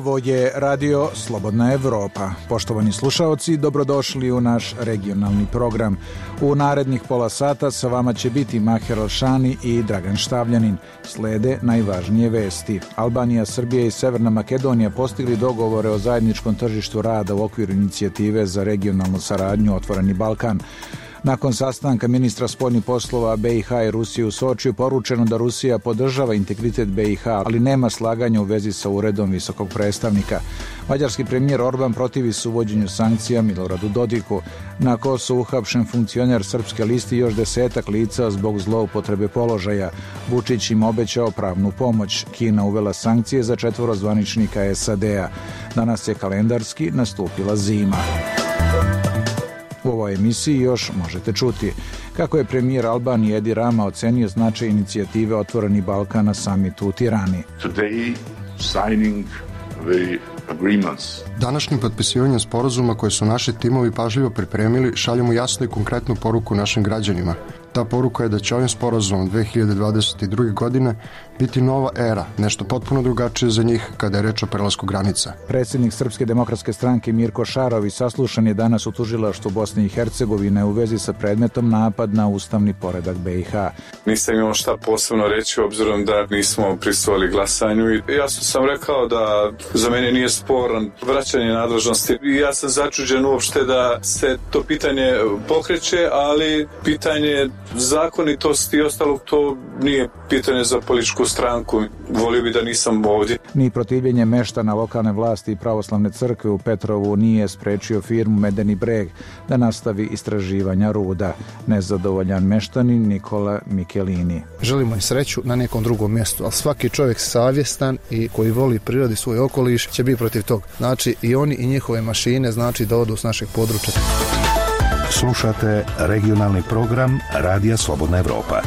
Ovo je Radio Slobodna Evropa. Poštovani slušaoci, dobrodošli u naš regionalni program. U narednih pola sata sa vama će biti Maher Alšani i Dragan Štavljanin. Slede najvažnije vesti. Albanija, Srbija i Severna Makedonija postigli dogovore o zajedničkom tržištu rada u okviru inicijative za regionalnu saradnju Otvoreni Balkan. Nakon sastanka ministra spoljnih poslova BiH i Rusije u Sočiju poručeno da Rusija podržava integritet BiH, ali nema slaganja u vezi sa uredom visokog predstavnika. Mađarski premijer Orban protivi se uvođenju sankcija Miloradu Dodiku. Na Kosovu uhapšen funkcioner Srpske liste i još 10 lica zbog zloupotrebe položaja. Vučić im obećao pravnu pomoć. Kina uvela sankcije za 4 zvaničnika SAD-a. Danas je kalendarski nastupila zima. U ovoj emisiji još možete čuti kako je premijer Albanije Edi Rama ocenio značaj inicijative Otvoreni Balkan na samitu u Tirani. Današnjim potpisivanjem sporazuma koje su naši timovi pažljivo pripremili šaljemo jasnu i konkretnu poruku našim građanima. Ta poruka je da će ovim sporazumom 2022. godine biti nova era, nešto potpuno drugačije za njih kada je reč o prelasku granica. Predsjednik Srpske demokratske stranke Mirko Šarović saslušan je danas u tužilaštvu Bosne i Hercegovine u vezi sa predmetom napad na ustavni poredak BiH. Nisam imao šta posebno reći obzirom da nismo prisustvovali glasanju i jasno sam rekao da za mene nije sporan vraćanje nadležnosti. Ja sam začuđen uopšte da se to pitanje pokreće, ali pitanje zakonitosti i ostalog to nije pitanje za političku stranku. Volio bi da nisam ovdje. Ni protivljenje meštana lokalne vlasti i pravoslavne crkve u Petrovu nije sprečio firmu Medeni Breg da nastavi istraživanja ruda. Nezadovoljan meštanin Nikola Mikelini. Želimo im sreću na nekom drugom mjestu, ali svaki čovjek savjestan i koji voli prirodi svoj okoliš će biti protiv toga. Znači i oni i njihove mašine znači da odu s našeg područja. Slušate regionalni program Radija Slobodna Evropa.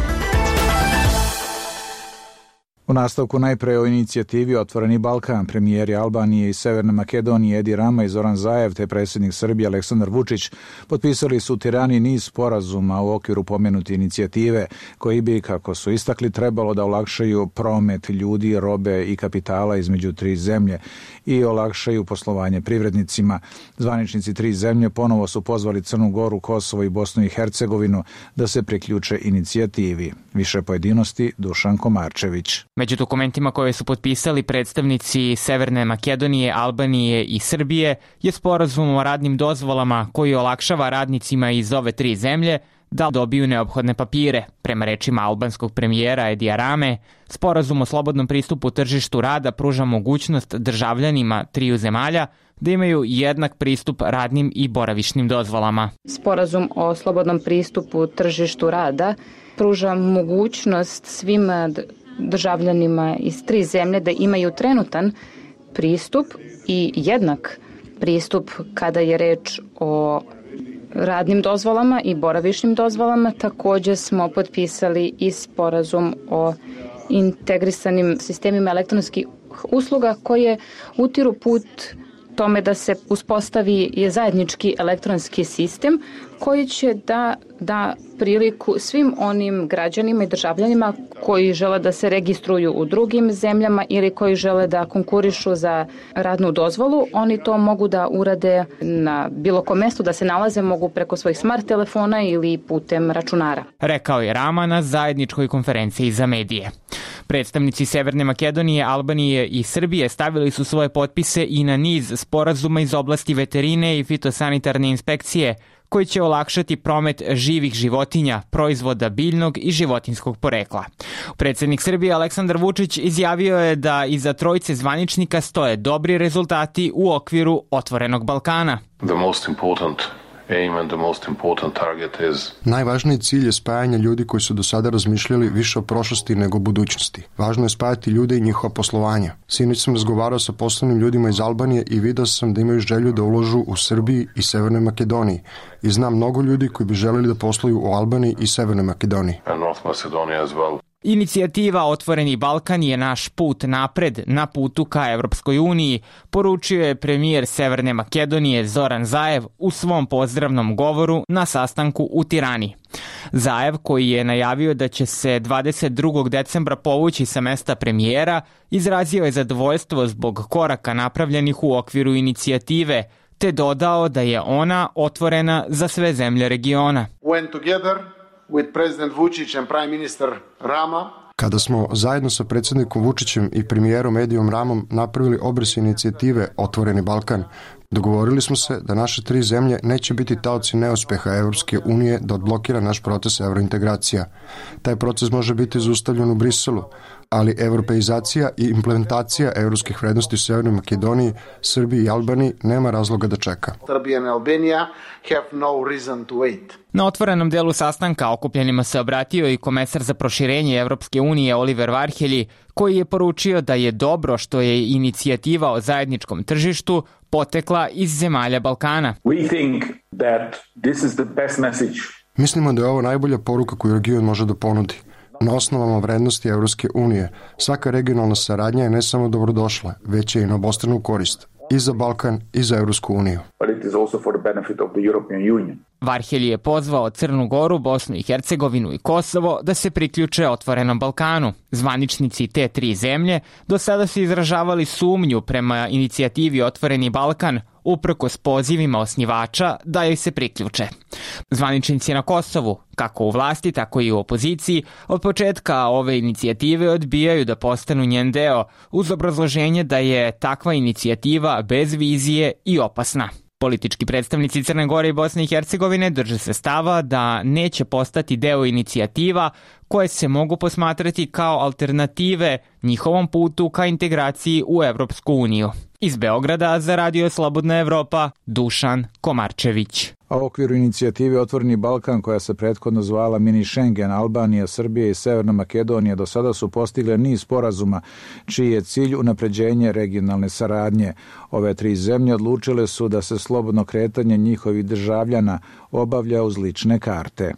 U nastavku najpre o inicijativi Otvoreni Balkan. Premijeri Albanije i Severne Makedonije Edi Rama i Zoran Zaev te predsjednik Srbije Aleksandar Vučić potpisali su u Tirani niz sporazuma u okviru pomenute inicijative koji bi, kako su istakli, trebalo da olakšaju promet ljudi, robe i kapitala između 3 zemlje i olakšaju poslovanje privrednicima. Zvaničnici 3 zemlje ponovo su pozvali Crnu Goru, Kosovo i Bosnu i Hercegovinu da se priključe inicijativi. Više pojedinosti Dušan Komarčević. Među dokumentima koje su potpisali predstavnici Severne Makedonije, Albanije i Srbije je sporazum o radnim dozvolama koji olakšava radnicima iz ove 3 zemlje da dobiju neophodne papire. Prema rečima albanskog premijera Edija Rame, sporazum o slobodnom pristupu tržištu rada pruža mogućnost državljanima 3 zemalja da imaju jednak pristup radnim i boravišnim dozvolama. Sporazum o slobodnom pristupu tržištu rada pruža mogućnost svim državljanima iz 3 zemlje da imaju trenutan pristup i jednak pristup kada je reč o radnim dozvolama i boravišnim dozvolama. Također smo potpisali i sporazum o integrisanim sistemima elektronskih usluga koje utiru put tome da se uspostavi zajednički elektronski sistem koji će da priliku svim onim građanima i državljanima koji žele da se registruju u drugim zemljama ili koji žele da konkurišu za radnu dozvolu. Oni to mogu da urade na bilo kom mjestu, da se nalaze, mogu preko svojih smart telefona ili putem računara. Rekao je Rama na zajedničkoj konferenciji za medije. Predstavnici Severne Makedonije, Albanije i Srbije stavili su svoje potpise i na niz sporazuma iz oblasti veterine i fitosanitarne inspekcije koji će olakšati promet živih životinja, proizvoda biljnog i životinskog porekla. Predsjednik Srbije Aleksandar Vučić izjavio je da iza 3 zvaničnika stoje dobri rezultati u okviru Otvorenog Balkana. Najvažniji cilj je spajanje ljudi koji su do sada razmišljali više o prošlosti nego o budućnosti. Važno je spajati ljude i njihova poslovanja. Sinoć sam razgovarao sa poslovnim ljudima iz Albanije i vidio sam da imaju želju da uložu u Srbiji i Severnoj Makedoniji. I znam mnogo ljudi koji bi želeli da posluju u Albaniji i Severnoj Makedoniji. Inicijativa Otvoreni Balkan je naš put napred na putu ka Evropskoj uniji, poručio je premijer Severne Makedonije Zoran Zaev u svom pozdravnom govoru na sastanku u Tirani. Zaev, koji je najavio da će se 22. decembra povući sa mesta premijera, izrazio je zadovoljstvo zbog koraka napravljenih u okviru inicijative, te dodao da je ona otvorena za sve zemlje regiona. When together with President Vučić and Prime Minister Rama, kada smo zajedno sa predsjednikom Vučićem i premijerom Edijom Ramom napravili obris inicijative Otvoreni Balkan, dogovorili smo se da naše tri zemlje neće biti taoci neuspeha Evropske unije da odblokira naš proces evrointegracija. Taj proces može biti zaustavljen u Briselu, ali evropeizacija i implementacija evropskih vrednosti u Severnoj Makedoniji, Srbiji i Albaniji nema razloga da čeka. Serbia and Albania have no reason to wait. Na otvorenom delu sastanka okupljenima se obratio i komesar za proširenje Evropske unije Oliver Varhelji, koji je poručio da je dobro što je inicijativa o zajedničkom tržištu potekla iz zemalja Balkana. We think that this is the best message. Mislimo da je ovo najbolja poruka koju region može da ponudi. Na osnovama vrednosti Evropske unije, svaka regionalna saradnja je ne samo dobrodošla, već je i na obostranu korist, i za Balkan i za Evropsku uniju. But it is also for the benefit of the European Union. Varhelji je pozvao Crnu Goru, Bosnu i Hercegovinu i Kosovo da se priključe Otvorenom Balkanu. Zvaničnici te tri zemlje do sada su izražavali sumnju prema inicijativi Otvoreni Balkan, uprkos pozivima osnivača da joj se priključe. Zvaničnici na Kosovu, kako u vlasti, tako i u opoziciji, od početka ove inicijative odbijaju da postanu njen deo, uz obrazloženje da je takva inicijativa bez vizije i opasna. Politički predstavnici Crne Gore i Bosne i Hercegovine drže se stava da neće postati deo inicijativa koje se mogu posmatrati kao alternative njihovom putu ka integraciji u Evropsku uniju. Iz Beograda za Radio Slobodna Evropa, Dušan Komarčević. A u okviru inicijative Otvoreni Balkan, koja se prethodno zvala Mini Schengen, Albanija, Srbija i Severna Makedonija do sada su postigle niz sporazuma čiji je cilj unapređenje regionalne saradnje. Ove tri zemlje odlučile su da se slobodno kretanje njihovih državljana obavlja uz lične karte.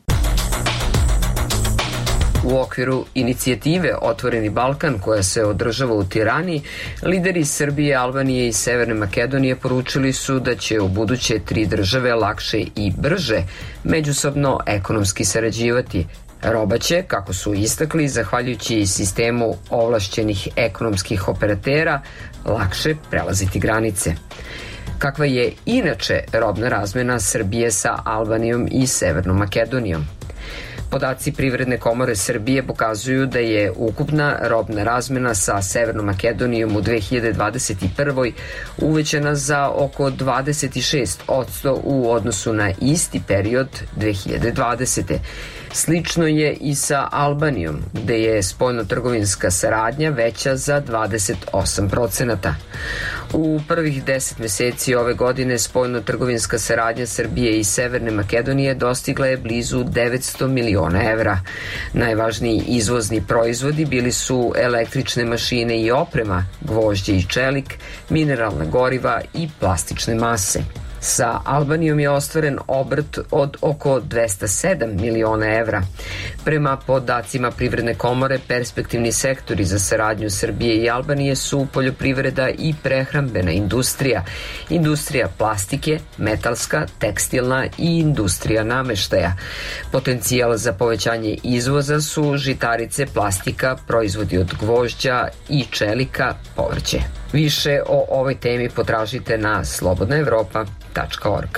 U okviru inicijative Otvoreni Balkan, koja se održava u Tirani, lideri Srbije, Albanije i Severne Makedonije poručili su da će u buduće tri države lakše i brže međusobno ekonomski sarađivati. Roba će, kako su istakli, zahvaljujući sistemu ovlašćenih ekonomskih operatera, lakše prelaziti granice. Kakva je inače robna razmena Srbije sa Albanijom i Severnom Makedonijom? Podaci Privredne komore Srbije pokazuju da je ukupna robna razmena sa Severnom Makedonijom u 2021. uvećana za oko 26% u odnosu na isti period 2020. Slično je i sa Albanijom, gde je spoljnotrgovinska saradnja veća za 28%. U prvih 10 meseci ove godine spoljnotrgovinska saradnja Srbije i Severne Makedonije dostigla je blizu 900 miliona evra. Najvažniji izvozni proizvodi bili su električne mašine i oprema, gvožđe i čelik, mineralna goriva i plastične mase. Sa Albanijom je ostvaren obrt od oko 207 miliona evra. Prema podacima Privredne komore, perspektivni sektori za saradnju Srbije i Albanije su poljoprivreda i prehrambena industrija, industrija plastike, metalska, tekstilna i industrija nameštaja. Potencijal za povećanje izvoza su žitarice, plastika, proizvodi od gvožđa i čelika, povrće. Više o ovoj temi potražite na slobodnaevropa.org.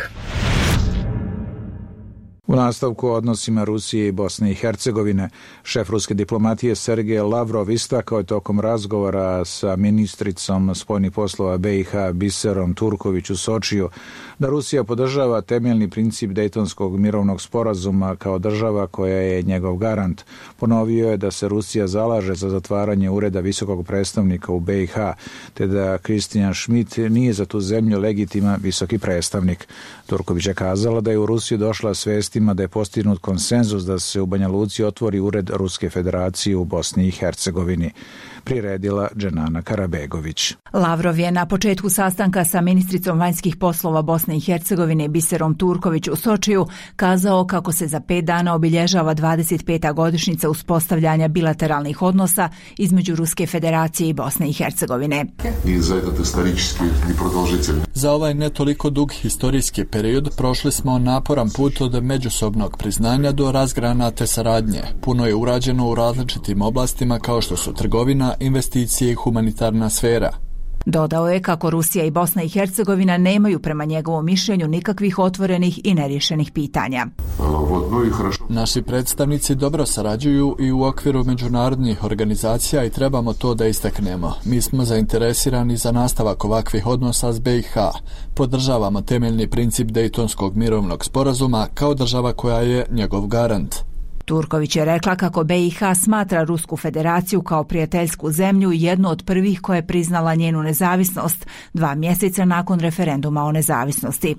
U nastavku o odnosima Rusije i Bosne i Hercegovine, šef ruske diplomatije Sergej Lavrov istakao je tokom razgovora sa ministricom spoljnih poslova BiH Biserom Turković u Sočiju da Rusija podržava temeljni princip Dejtonskog mirovnog sporazuma kao država koja je njegov garant. Ponovio je da se Rusija zalaže za zatvaranje ureda visokog predstavnika u BiH, te da Kristijan Schmidt nije za tu zemlju legitiman visoki predstavnik. Turković je kazala da je u Rusiju došla svesti vijestima da je postignut konsenzus da se u Banja Luci otvori ured Ruske federacije u Bosni i Hercegovini. Priredila Dženana Karabegović. Lavrov je na početku sastanka sa ministricom vanjskih poslova Bosne i Hercegovine Biserom Turković u Sočiju kazao kako se za 5 dana obilježava 25. godišnjica uspostavljanja bilateralnih odnosa između Ruske federacije i Bosne i Hercegovine. Za ovaj ne toliko dug historijski period prošli smo naporan put od međusobnog priznanja do razgranate saradnje. Puno je urađeno u različitim oblastima kao što su trgovina, investicije i humanitarna sfera. Dodao je kako Rusija i Bosna i Hercegovina nemaju prema njegovom mišljenju nikakvih otvorenih i nerješenih pitanja. Naši predstavnici dobro sarađuju i u okviru međunarodnih organizacija i trebamo to da istaknemo. Mi smo zainteresirani za nastavak ovakvih odnosa s BiH. Podržavamo temeljni princip Dejtonskog mirovnog sporazuma kao država koja je njegov garant. Turković je rekla kako BiH smatra Rusku federaciju kao prijateljsku zemlju i jednu od prvih koja je priznala njenu nezavisnost 2 mjeseca nakon referenduma o nezavisnosti.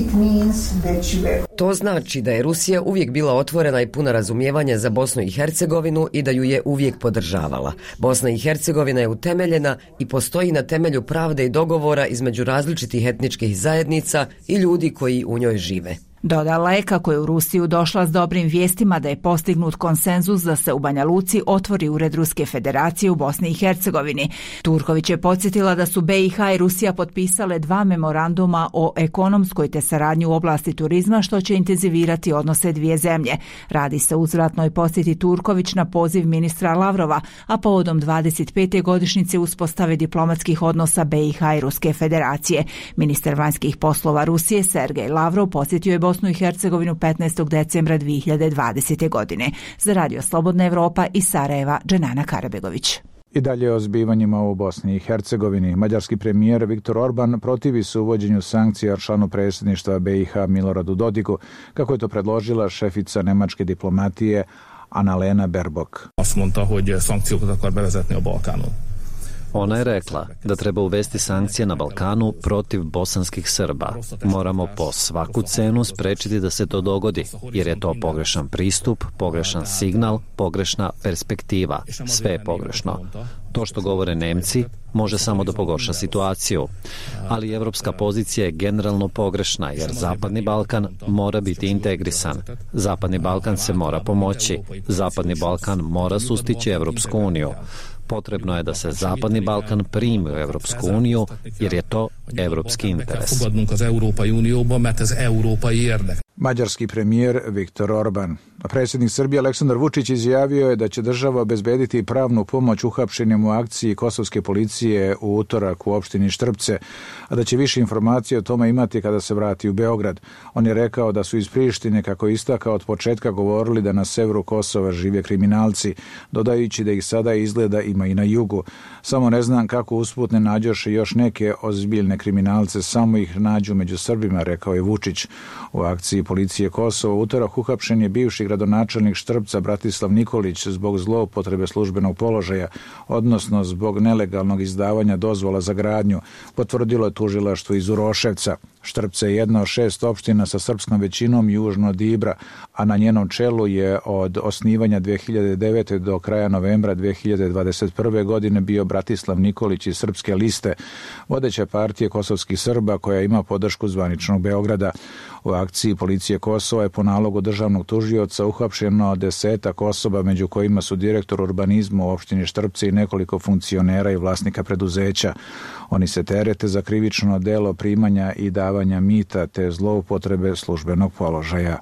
To znači da je Rusija uvijek bila otvorena i puna razumijevanja za Bosnu i Hercegovinu i da ju je uvijek podržavala. Bosna i Hercegovina je utemeljena i postoji na temelju pravde i dogovora između različitih etničkih zajednica i ljudi koji u njoj žive. Dodala je kako je u Rusiju došla s dobrim vijestima da je postignut konsenzus da se u Banja Luci otvori ured Ruske federacije u Bosni i Hercegovini. Turković je podsjetila da su BiH i Rusija potpisale 2 memoranduma o ekonomskoj te saradnji u oblasti turizma što će intenzivirati odnose dvije zemlje. Radi se o uzvratnoj posjeti Turković na poziv ministra Lavrova, a povodom 25. godišnjice uspostave diplomatskih odnosa BiH i Ruske federacije. Ministar vanjskih poslova Rusije Sergej Lavrov posjetio je Bosnu i Hercegovinu 15. decembra 2020. godine. Za Radio Slobodna Evropa iz Sarajeva, Dženana Karabegović. I dalje o zbivanjima u Bosni i Hercegovini. Mađarski premijer Viktor Orban protivi se uvođenju sankcija članu predsjedništva BiH Miloradu Dodigu, kako je to predložila šefica nemačke diplomatije Annalena Baerbock. Ona je rekla da treba uvesti sankcije na Balkanu protiv bosanskih Srba. Moramo po svaku cenu sprečiti da se to dogodi, jer je to pogrešan pristup, pogrešan signal, pogrešna perspektiva. Sve je pogrešno. To što govore Nemci može samo da pogorša situaciju. Ali evropska pozicija je generalno pogrešna, jer Zapadni Balkan mora biti integrisan. Zapadni Balkan se mora pomoći. Zapadni Balkan mora sustići Evropsku uniju. Potrebno je da se Zapadni Balkan primi u Evropsku uniju, jer je to evropski interes. Mađarski premijer Viktor Orban. Predsjednik Srbije Aleksandar Vučić izjavio je da će država obezbediti pravnu pomoć uhapšenim u akciji kosovske policije u utorak u opštini Štrpce, a da će više informacija o tome imati kada se vrati u Beograd. On je rekao da su iz Prištine, kako je istakao, od početka govorili da na severu Kosova žive kriminalci, dodajući da ih sada izgleda ima i na jugu. Samo ne znam kako usput ne nađoše još neke ozbiljne kriminalce, samo ih nađu među Srbima, rekao je Vučić. U akciji policije Kosova utorak uhapšen je bivši gradonačelnik Štrpca Bratislav Nikolić zbog zloupotrebe službenog položaja, odnosno zbog nelegalnog izdavanja dozvola za gradnju, potvrdilo je tužilaštvo iz Uroševca. Štrpce je jedna od 6 opština sa srpskom većinom južno od Ibra, a na njenom čelu je od osnivanja 2009. do kraja novembra 2021. godine bio Bratislav Nikolić iz Srpske liste, vodeća partije kosovskih Srba koja ima podršku zvaničnog Beograda. U akciji policije Kosova je po nalogu državnog tužioca uhapšeno 10 osoba, među kojima su direktor urbanizma u opštini Štrpce i nekoliko funkcionera i vlasnika preduzeća. Oni se terete za krivično delo primanja i davanja mita te zloupotrebe službenog položaja.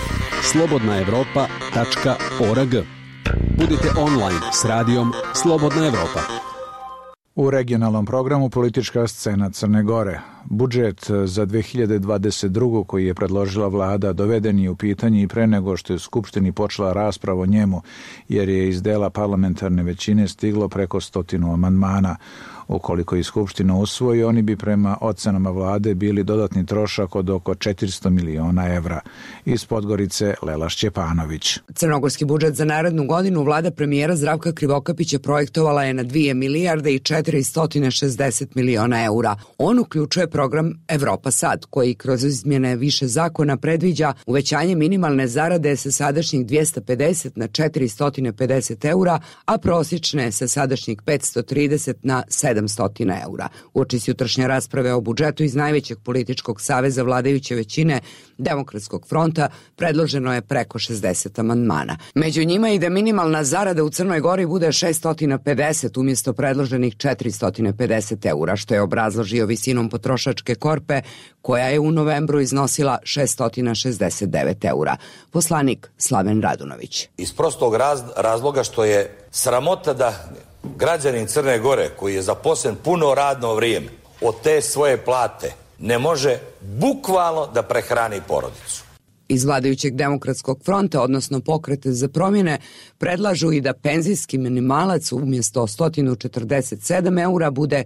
slobodnaevropa.org. Budite online s radijom Slobodna Evropa. U regionalnom programu politička scena Crne Gore. Budžet za 2022. koji je predložila vlada doveden je u pitanje i pre nego što je u Skupštini počela rasprava o njemu, jer je iz dela parlamentarne većine stiglo preko 100 amandmana. Ukoliko i Skupština usvoji, oni bi prema ocenama vlade bili dodatni trošak od oko 400 miliona evra. Iz Podgorice Lela Šćepanović. Crnogorski budžet za narednu godinu vlada premijera Zdravka Krivokapića projektovala je na 2 milijarde i 460 miliona eura. On uključuje program Evropa Sad, koji kroz izmjene više zakona predviđa uvećanje minimalne zarade sa sadašnjih 250 na 450 eura, a prosječne sa sadašnjih 530 na 700 eura. Uoči jutrašnje rasprave o budžetu iz najvećeg političkog saveza vladajuće većine Demokratskog fronta predloženo je preko 60 amandmana. Među njima i da minimalna zarada u Crnoj Gori bude 650 umjesto predloženih 450 eura, što je obrazložio visinom potrošačke korpe koja je u novembru iznosila 669 eura. Poslanik Slaven Radunović. Iz prostog razloga što je sramota da građanin Crne Gore koji je zaposlen puno radno vrijeme od te svoje plate ne može bukvalno da prehrani porodicu. Iz vladajućeg Demokratskog fronta, odnosno Pokreta za promjene, predlažu i da penzijski minimalac umjesto 147 eura bude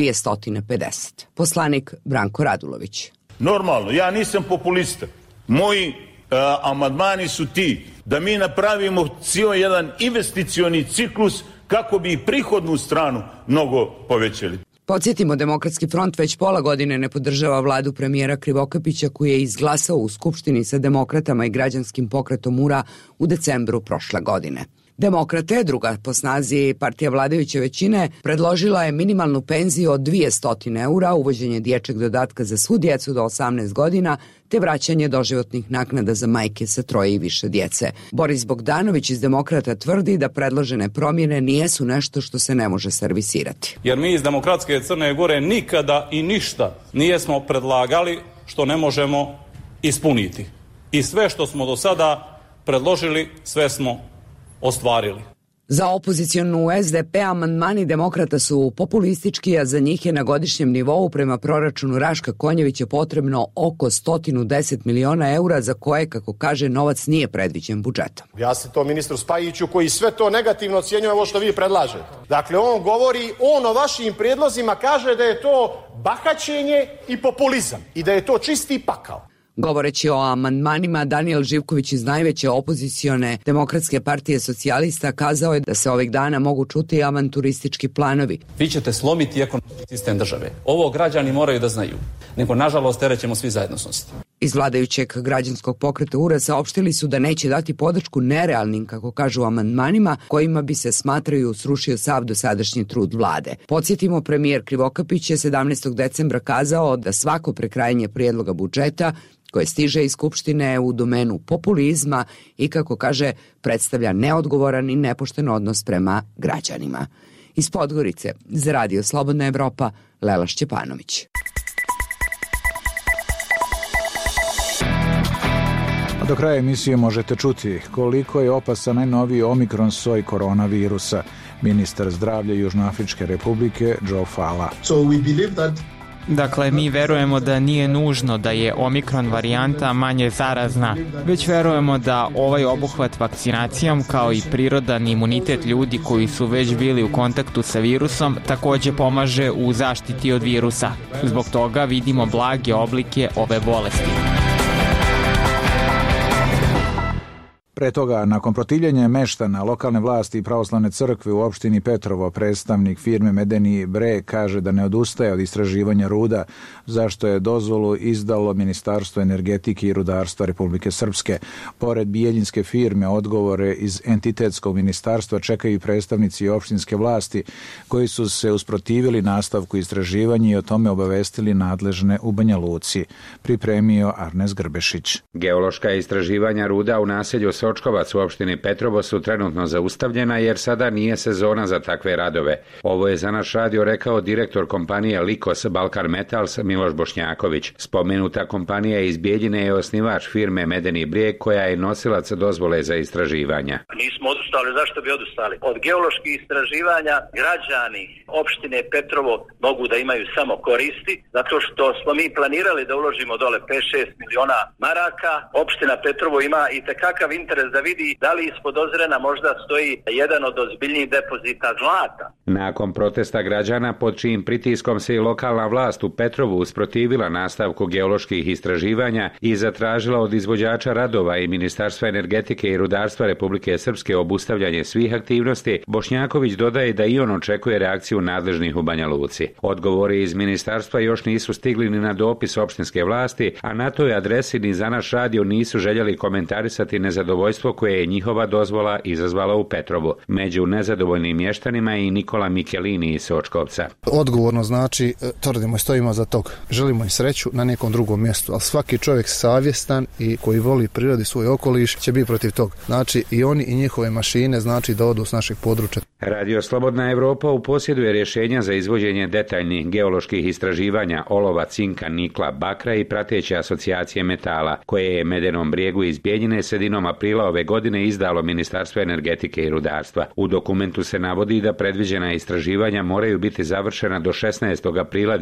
250. Poslanik Branko Radulović. Normalno, ja nisam populista. Moji amandmani su ti da mi napravimo cijel jedan investicioni ciklus kako bi prihodnu stranu mnogo povećali. Podsjetimo, Demokratski front već pola godine ne podržava vladu premijera Krivokapića koji je izglasao u Skupštini sa demokratama i građanskim pokretom URA u decembru prošle godine. Demokrate, druga po snazi partija vladajuće većine, predložila je minimalnu penziju od 200 eura, uvođenje dječjeg dodatka za svu djecu do 18 godina, te vraćanje doživotnih naknada za majke sa 3 i više djece. Boris Bogdanović iz Demokrata tvrdi da predložene promjene nijesu nešto što se ne može servisirati. Jer mi iz Demokratske Crne Gore nikada i ništa nijesmo predlagali što ne možemo ispuniti. I sve što smo do sada predložili, sve smo ostvarili. Za opozicionu SDP amandmani Demokrata su populistički, a za njih je na godišnjem nivou prema proračunu Raška Konjevića potrebno oko 110 miliona eura za koje, kako kaže, novac nije predviđen budžetom. Ja se to ministru Spajiću koji sve to negativno ocjenjuje ovo što vi predlažete. Dakle, on govori, on o vašim prijedlozima kaže da je to bahaćenje i populizam i da je to čisti pakao. Govoreći o amandmanima, Danijel Živković iz najveće opozicione Demokratske partije socijalista kazao je da se ovih dana mogu čuti avanturistički planovi. Vi ćete slomiti ekonomski sistem države. Ovo građani moraju da znaju. Nego, nažalost, teret ćemo svi zajedno snositi. Iz vladajućeg građanskog pokreta URA saopštili su da neće dati podršku nerealnim, kako kažu, amandmanima kojima bi se, smatraju, srušio sav dosadašnji trud vlade. Podsjetimo, premijer Krivokapić je 17. decembra kazao da svako prekrajanje prijedloga budžeta koje stiže iz Skupštine u domenu populizma i, kako kaže, predstavlja neodgovoran i nepošten odnos prema građanima. Iz Podgorice, za Radio Slobodna Evropa, Lela Šćepanović. Do kraja emisije možete čuti koliko je opasan najnoviji omikron soj koronavirusa. Ministar zdravlja Južnoafričke republike Joe Fala. Dakle, mi verujemo da nije nužno da je omikron varijanta manje zarazna, već verujemo da ovaj obuhvat vakcinacijom kao i prirodan imunitet ljudi koji su već bili u kontaktu sa virusom takođe pomaže u zaštiti od virusa. Zbog toga vidimo blage oblike ove bolesti. Pre toga, nakon protivljenja meštana, lokalne vlasti i pravoslavne crkve u opštini Petrovo, predstavnik firme Medeni Bre kaže da ne odustaje od istraživanja ruda, zašto je dozvolu izdalo Ministarstvo energetike i rudarstva Republike Srpske. Pored bijeljinske firme, odgovore iz entitetskog ministarstva čekaju i predstavnici opštinske vlasti, koji su se usprotivili nastavku istraživanja i o tome obavestili nadležne u Banja Luci. Pripremio Arnes Grbešić. Geološka istraživanja ruda u naselju Sočkovac u opštini Petrovo su trenutno zaustavljena jer sada nije sezona za takve radove. Ovo je za naš radio rekao direktor kompanije Likos Balkan Metals Miloš Bošnjaković. Spomenuta kompanija iz Bijeljine je osnivač firme Medeni Brijeg koja je nosilac dozvole za istraživanja. Nismo odustali, zašto bi odustali? Od geoloških istraživanja građani opštine Petrovo mogu da imaju samo koristi, zato što smo mi planirali da uložimo dole 5-6 miliona maraka. Opština Petrovo ima i tekakav interes interes da vidi da li ispod Ozrena možda stoji jedan od ozbiljnijih depozita zlata. Nakon protesta građana pod čijim pritiskom se i lokalna vlast u Petrovu usprotivila nastavku geoloških istraživanja i zatražila od izvođača radova i Ministarstva energetike i rudarstva Republike Srpske obustavljanje svih aktivnosti, Bošnjaković dodaje da i on očekuje reakciju nadležnih u Banja Luci. Odgovori iz ministarstva još nisu stigli ni na dopis opštinske vlasti, a na toj adresi ni za naš radio nisu željeli komentarisati nezadovoljstvo koje je njihova dozvola izazvala u Petrovu. Među nezadovoljnim mještanima je i Nikola Mikelini iz Sočkovca. Odgovorno znači, tvrdimo i stojimo za tog. Želimo im sreću na nekom drugom mjestu, ali svaki čovjek savjestan i koji voli prirodi svoj okoliš će biti protiv tog. Znači i oni i njihove mašine znači da odu s našeg područja. Radio Slobodna Evropa uposjeduje rješenja za izvođenje detaljnih geoloških istraživanja olova, cinka, nikla, bakra i prateće asocijacije metala, koje je Medenom Brijegu iz Bijeljine sredinom aprila ove godine izdalo Ministarstvo energetike i rudarstva. U dokumentu se navodi da predviđena istraživanja moraju biti završena do 16. aprila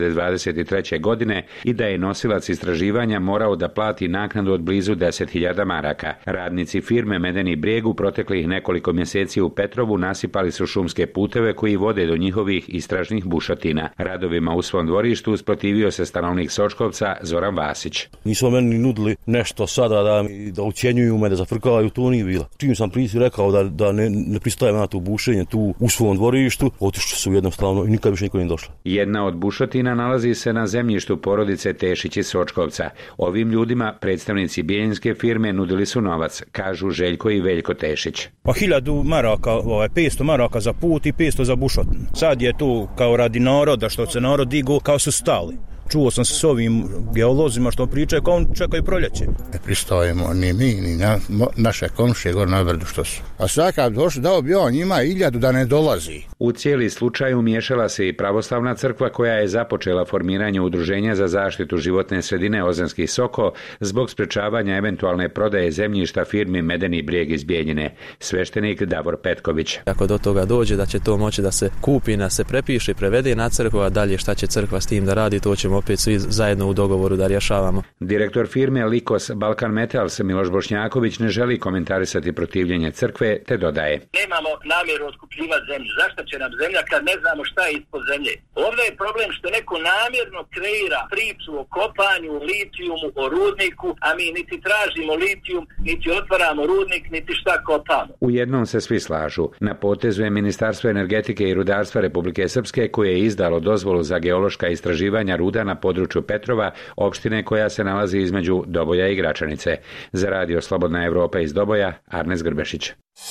2023. godine i da je nosilac istraživanja morao da plati naknadu od blizu 10.000 maraka. Radnici firme Medeni Brijeg u proteklih nekoliko mjeseci u Petrovu nasipali su šumske puteve koji vode do njihovih istražnih bušotina. Radovima u svom dvorištu usprotivio se stanovnik Sočkovca Zoran Vasić. Nisu meni nudili nešto sada da ucjenjuju me, da zafrkavaju, to nije bilo. Čim sam rekao da ne pristajem na to bušenje tu u svom dvorištu, otišli su jednostavno i nikad više niko nije došlo. Jedna od bušotina nalazi se na zemljištu porodice Tešić iz Sočkovca. Ovim ljudima predstavnici bijeljinske firme nudili su novac, kažu Željko i Veljko Tešić. Pa 1000 maraka, 500 maraka za put i 500 za bušotinu. Sad je tu kao radi naroda, što se narod digu, kao su stali. Čuo sam se s ovim geolozima što pričaju, kao on čekaju proljeće. Ne pristojimo ni mi, ni naše komšije gore na brdu što su. A svaka došli dao bi on njima 1000 da ne dolazi. U cijeli slučaj umiješala se i pravoslavna crkva koja je započela formiranje udruženja za zaštitu životne sredine Ozanski Soko zbog sprečavanja eventualne prodaje zemljišta firmi Medeni Brijeg iz Bijeljine. Sveštenik Davor Petković. Ako do toga dođe da će to moći da se kupi, da se prepiše i prevede na crkvu, a dalje šta će crkva s tim da radi, to ćemo opet svi zajedno u dogovoru da rješavamo. Direktor firme Likos Balkan Metals Miloš Bošnjaković ne želi komentarisati protivljenje crkve, te dodaje. Nemamo namjeru otkupljivati zemlju. Zašto će nam zemlja kad ne znamo šta je ispod zemlje? Ovdje je problem što neko namjerno kreira priču o kopanju, litijumu, o rudniku, a mi niti tražimo litijum, niti otvaramo rudnik, niti šta kopamo. U jednom se svi slažu. Na potezu je Ministarstvo energetike i rudarstva Republike Srpske koje je izdalo dozvolu za geološka istraživanja ruda na području Petrova, opštine koja se nalazi između Doboja i Gračanice. Za Radio Slobodna Evropa iz Doboja, Arnes Grbešić.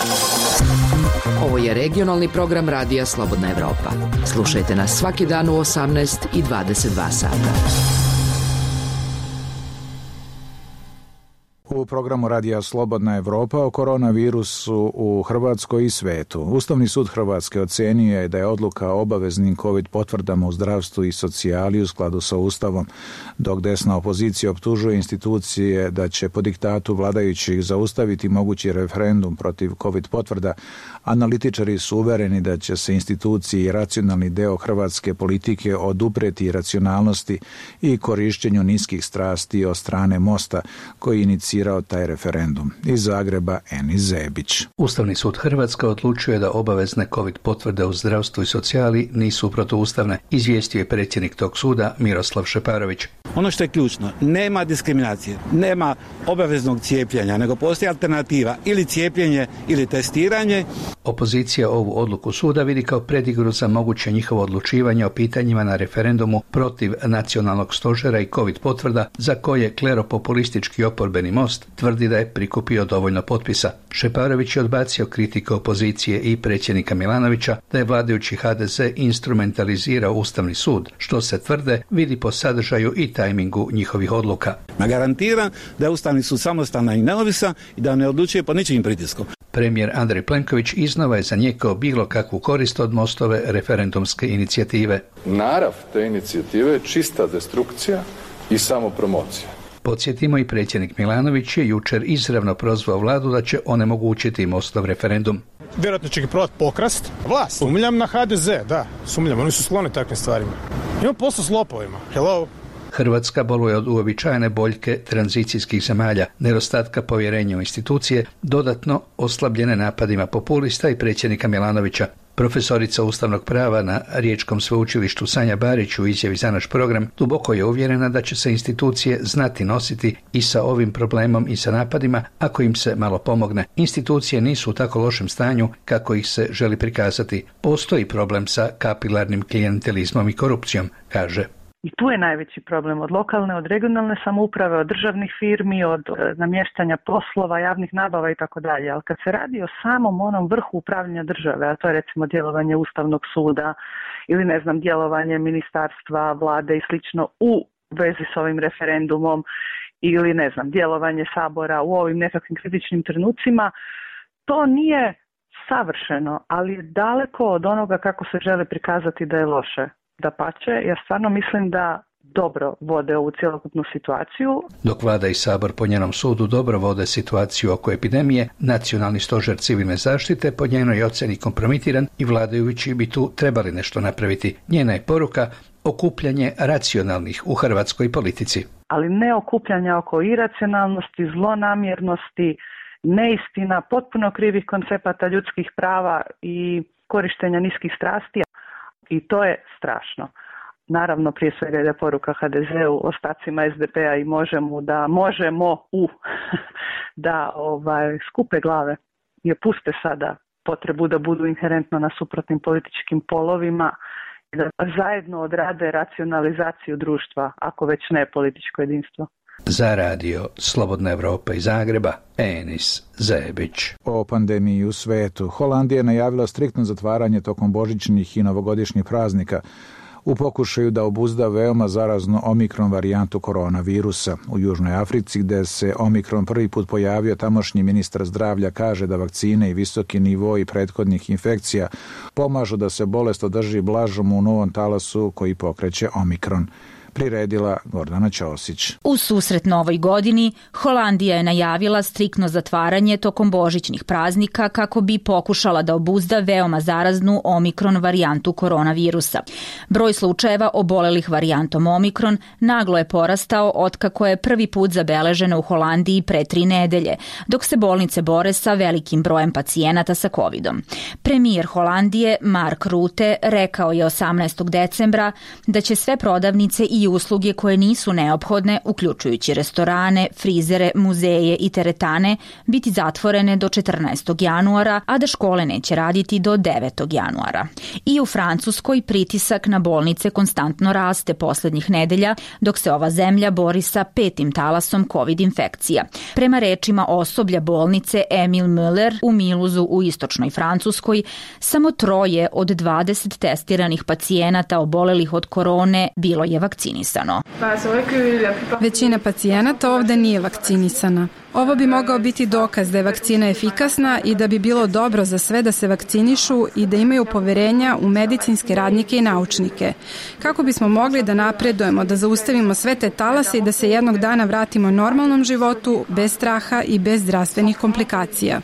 Ovo je regionalni program Radija Slobodna Evropa. Slušajte nas svaki dan u 18 i 22 sata. U programu Radija Slobodna Evropa o koronavirusu u Hrvatskoj i svetu. Ustavni sud Hrvatske ocenio je da je odluka o obaveznim COVID potvrdama u zdravstvu i socijali u skladu sa Ustavom, dok desna opozicija optužuje institucije da će po diktatu vladajućih zaustaviti mogući referendum protiv COVID potvrda. Analitičari su uvereni da će se institucije i racionalni deo hrvatske politike odupreti racionalnosti i korišćenju niskih strasti od strane Mosta koji inicirao taj referendum. Iz Zagreba Enis Zebić. Ustavni sud Hrvatske odlučuje da obavezne COVID potvrde u zdravstvu i socijali nisu protuustavne, izvijestio je predsjednik tog suda Miroslav Šeparović. Ono što je ključno, nema diskriminacije, nema obaveznog cijepljenja, nego postoji alternativa ili cijepljenje ili testiranje. Opozicija ovu odluku suda vidi kao predigru za moguće njihovo odlučivanje o pitanjima na referendumu protiv nacionalnog stožera i COVID potvrda za koje kleropopulistički oporbeni Most tvrdi da je prikupio dovoljno potpisa. Šeparović je odbacio kritike opozicije i predsjednika Milanovića da je vladajući HDZ instrumentalizirao Ustavni sud, što se tvrde vidi po sadržaju i tajmingu njihovih odluka. Garantiram da je Ustavni sud samostalan i neovisan i da ne odlučuje pod ničijim pritiskom. Premijer Andrej Plenković iznova je zanijekao bilo kakvu korist od Mostove referendumske inicijative. Narav te inicijative je čista destrukcija i samopromocija. Podsjetimo, i predsjednik Milanović je jučer izravno prozvao vladu da će onemogućiti Mostov referendum. Vjerojatno će ga probati pokrast. Vlast. Sumnjam na HDZ, da. Sumnjam, oni su skloni takvim stvarima. Ima posla s lopovima. Hello. Hrvatska boluje od uobičajene boljke tranzicijskih zemalja, nedostatka povjerenja u institucije, dodatno oslabljene napadima populista i predsjednika Milanovića. Profesorica ustavnog prava na Riječkom sveučilištu Sanja Barić u izjavi za naš program duboko je uvjerena da će se institucije znati nositi i sa ovim problemom i sa napadima ako im se malo pomogne. Institucije nisu u tako lošem stanju kako ih se želi prikazati. Postoji problem sa kapilarnim klijentelizmom i korupcijom, kaže. I tu je najveći problem od lokalne, od regionalne samouprave, od državnih firmi, od namještanja poslova, javnih nabava i tako dalje. Ali kad se radi o samom onom vrhu upravljanja države, a to je recimo djelovanje Ustavnog suda ili djelovanje ministarstva, vlade i slično u vezi s ovim referendumom ili djelovanje Sabora u ovim nekakvim kritičnim trenucima, to nije savršeno, ali je daleko od onoga kako se želi prikazati da je loše. Dapače, ja stvarno mislim da dobro vode ovu cjelokupnu situaciju. Dok vlada i Sabor po njenom sudu dobro vode situaciju oko epidemije, Nacionalni stožer civilne zaštite po njenoj ocjeni kompromitiran i vladajući bi tu trebali nešto napraviti. Njena je poruka okupljanje racionalnih u hrvatskoj politici. Ali ne okupljanja oko iracionalnosti, zlonamjernosti, neistina, potpuno krivih koncepata ljudskih prava i korištenja niskih strasti. I to je strašno. Naravno, prije svega je poruka HDZ-u, ostacima SDP-a i možemo da skupe glave i puste sada potrebu da budu inherentno na suprotnim političkim polovima i da zajedno odrade racionalizaciju društva, ako već ne političko jedinstvo. Za radio Slobodna Evropa iz Zagreba, Enis Zebić. O pandemiji u svetu. Holandija je najavila striktno zatvaranje tokom božićnih i novogodišnjih praznika u pokušaju da obuzda veoma zaraznu omikron varijantu koronavirusa. U Južnoj Africi, gde se omikron prvi put pojavio, tamošnji ministar zdravlja kaže da vakcine i visoki nivoi prethodnih infekcija pomažu da se bolest održi blažom u novom talasu koji pokreće omikron. Priredila Gordana Ćosić. U susret novoj godini, Holandija je najavila striktno zatvaranje tokom božićnih praznika kako bi pokušala da obuzda veoma zaraznu omikron varijantu koronavirusa. Broj slučajeva obolelih varijantom omikron naglo je porastao otkako je prvi put zabeleženo u Holandiji pre 3 nedelje, dok se bolnice bore sa velikim brojem pacijenata sa covidom. Premijer Holandije Mark Rutte rekao je 18. decembra da će sve prodavnice i usluge koje nisu neophodne, uključujući restorane, frizere, muzeje i teretane, biti zatvorene do 14. januara, a da škole neće raditi do 9. januara. I u Francuskoj pritisak na bolnice konstantno raste poslednjih nedelja, dok se ova zemlja bori sa 5. talasom COVID infekcija. Prema rečima osoblja bolnice Emil Müller u Miluzu u istočnoj Francuskoj, samo 3 od 20 testiranih pacijenata obolelih od korone bilo je vakcinisano. Većina pacijenata ovdje nije vakcinisana. Ovo bi mogao biti dokaz da je vakcina efikasna i da bi bilo dobro za sve da se vakcinišu i da imaju poverenja u medicinske radnike i naučnike. Kako bismo mogli da napredujemo, da zaustavimo sve te talase i da se jednog dana vratimo normalnom životu, bez straha i bez zdravstvenih komplikacija.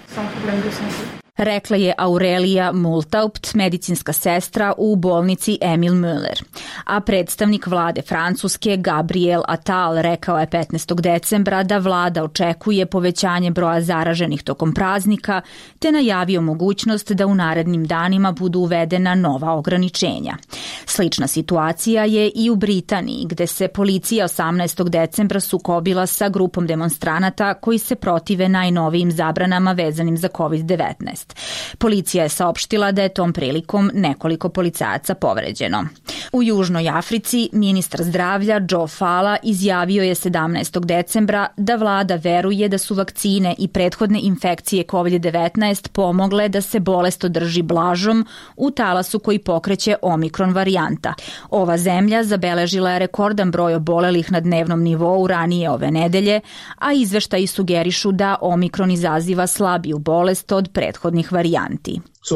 Rekla je Aurelija Multaupt, medicinska sestra u bolnici Emil Müller. A predstavnik vlade Francuske Gabriel Attal rekao je 15. decembra da vlada očekuje povećanje broja zaraženih tokom praznika, te najavio mogućnost da u narednim danima budu uvedena nova ograničenja. Slična situacija je i u Britaniji, gde se policija 18. decembra sukobila sa grupom demonstranata koji se protive najnovijim zabranama vezanim za COVID-19. Policija je saopštila da je tom prilikom nekoliko policajaca povređeno. U Južnoj Africi ministar zdravlja Joe Fala izjavio je 17. decembra da vlada veruje da su vakcine i prethodne infekcije COVID-19 pomogle da se bolest održi blažom u talasu koji pokreće omikron varijanta. Ova zemlja zabeležila je rekordan broj obolelih na dnevnom nivou ranije ove nedelje, a izveštaji sugerišu da omikron izaziva slabiju bolest od prethodnih varijanti.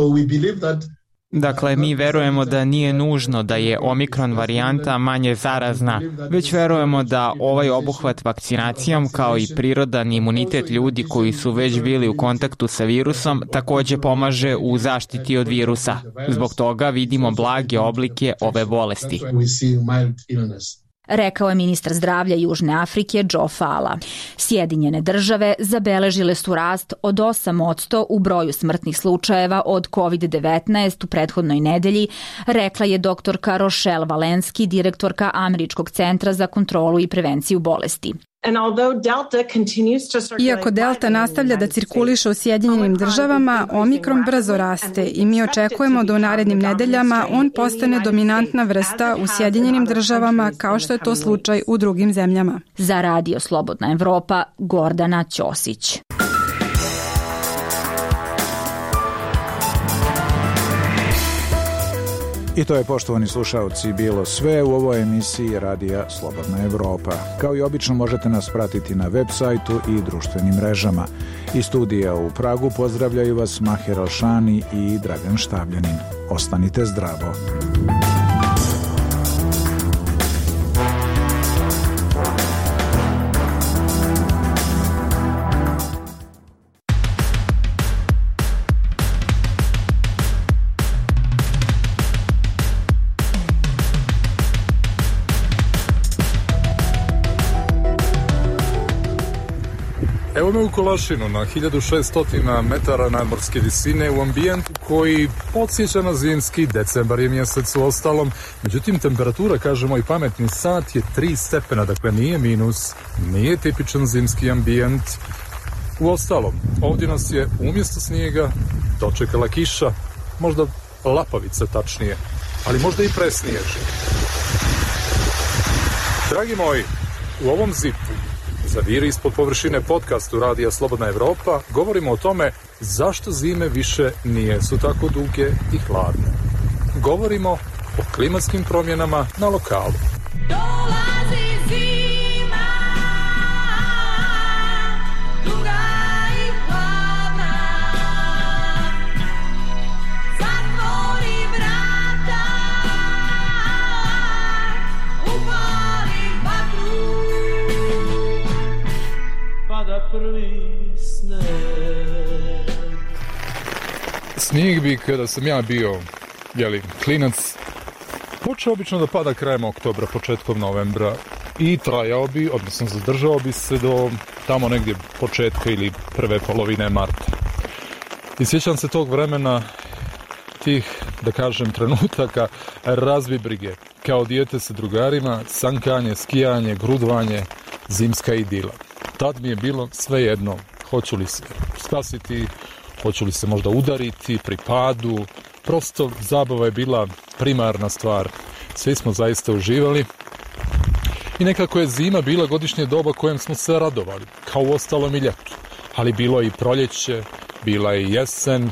Dakle, mi verujemo da nije nužno da je omikron varijanta manje zarazna, već verujemo da ovaj obuhvat vakcinacijom kao i prirodan imunitet ljudi koji su već bili u kontaktu sa virusom također pomaže u zaštiti od virusa. Zbog toga vidimo blage oblike ove bolesti. rekao je ministar zdravlja Južne Afrike Joe Fala. Sjedinjene države zabeležile su rast od 8% u broju smrtnih slučajeva od COVID-19 u prethodnoj nedelji, rekla je doktorka Rochelle Walensky, direktorka Američkog centra za kontrolu i prevenciju bolesti. Iako Delta nastavlja da cirkuliše u Sjedinjenim državama, Omikron brzo raste i mi očekujemo da u narednim nedeljama on postane dominantna vrsta u Sjedinjenim državama kao što je to slučaj u drugim zemljama. Za Radio Slobodna Evropa, Gordana Ćosić. I to je, poštovani slušaoci, bilo sve u ovoj emisiji Radija Slobodna Evropa. Kao i obično možete nas pratiti na web sajtu i društvenim mrežama. Iz studija u Pragu pozdravljaju vas Maher Alšani i Dragan Štavljanin. Ostanite zdravo. Evo me u Kolašinu na 1600 metara nadmorske visine u ambijentu koji podsjeća na zimski, decembar je mjesec u ostalom. Međutim, temperatura, kaže moj pametni sat, je 3 stepena, dakle nije minus, nije tipičan zimski ambijent. U ostalom, ovdje nas je umjesto snijega dočekala kiša, možda lapavica tačnije, ali možda i presniježi. Dragi moji, u ovom zipu Zaviri ispod površine podcastu Radija Slobodna Evropa govorimo o tome zašto zime više nijesu tako duge i hladne. Govorimo o klimatskim promjenama na lokalu. Dolazi zima, duga i hladna, zatvori vrata, upali vatru. Pada prvi sneg. Snijeg bi, kada sam ja bio klinac, počeo obično da pada krajem oktobra, početkom novembra i trajao bi, odnosno zadržao bi se do tamo negdje početka ili prve polovine marta. I sjećam se tog vremena, tih, da kažem, trenutaka razbibrige, kao dijete sa drugarima, sankanje, skijanje, grudvanje, zimska idila. Tad mi je bilo svejedno, hoću li se spasiti, hoću li se možda udariti pri padu, prosto zabava je bila primarna stvar. Svi smo zaista uživali i nekako je zima bila godišnje doba kojem smo se radovali, kao u ostalom i ljetu. Ali bilo je i proljeće, bila je i jesen.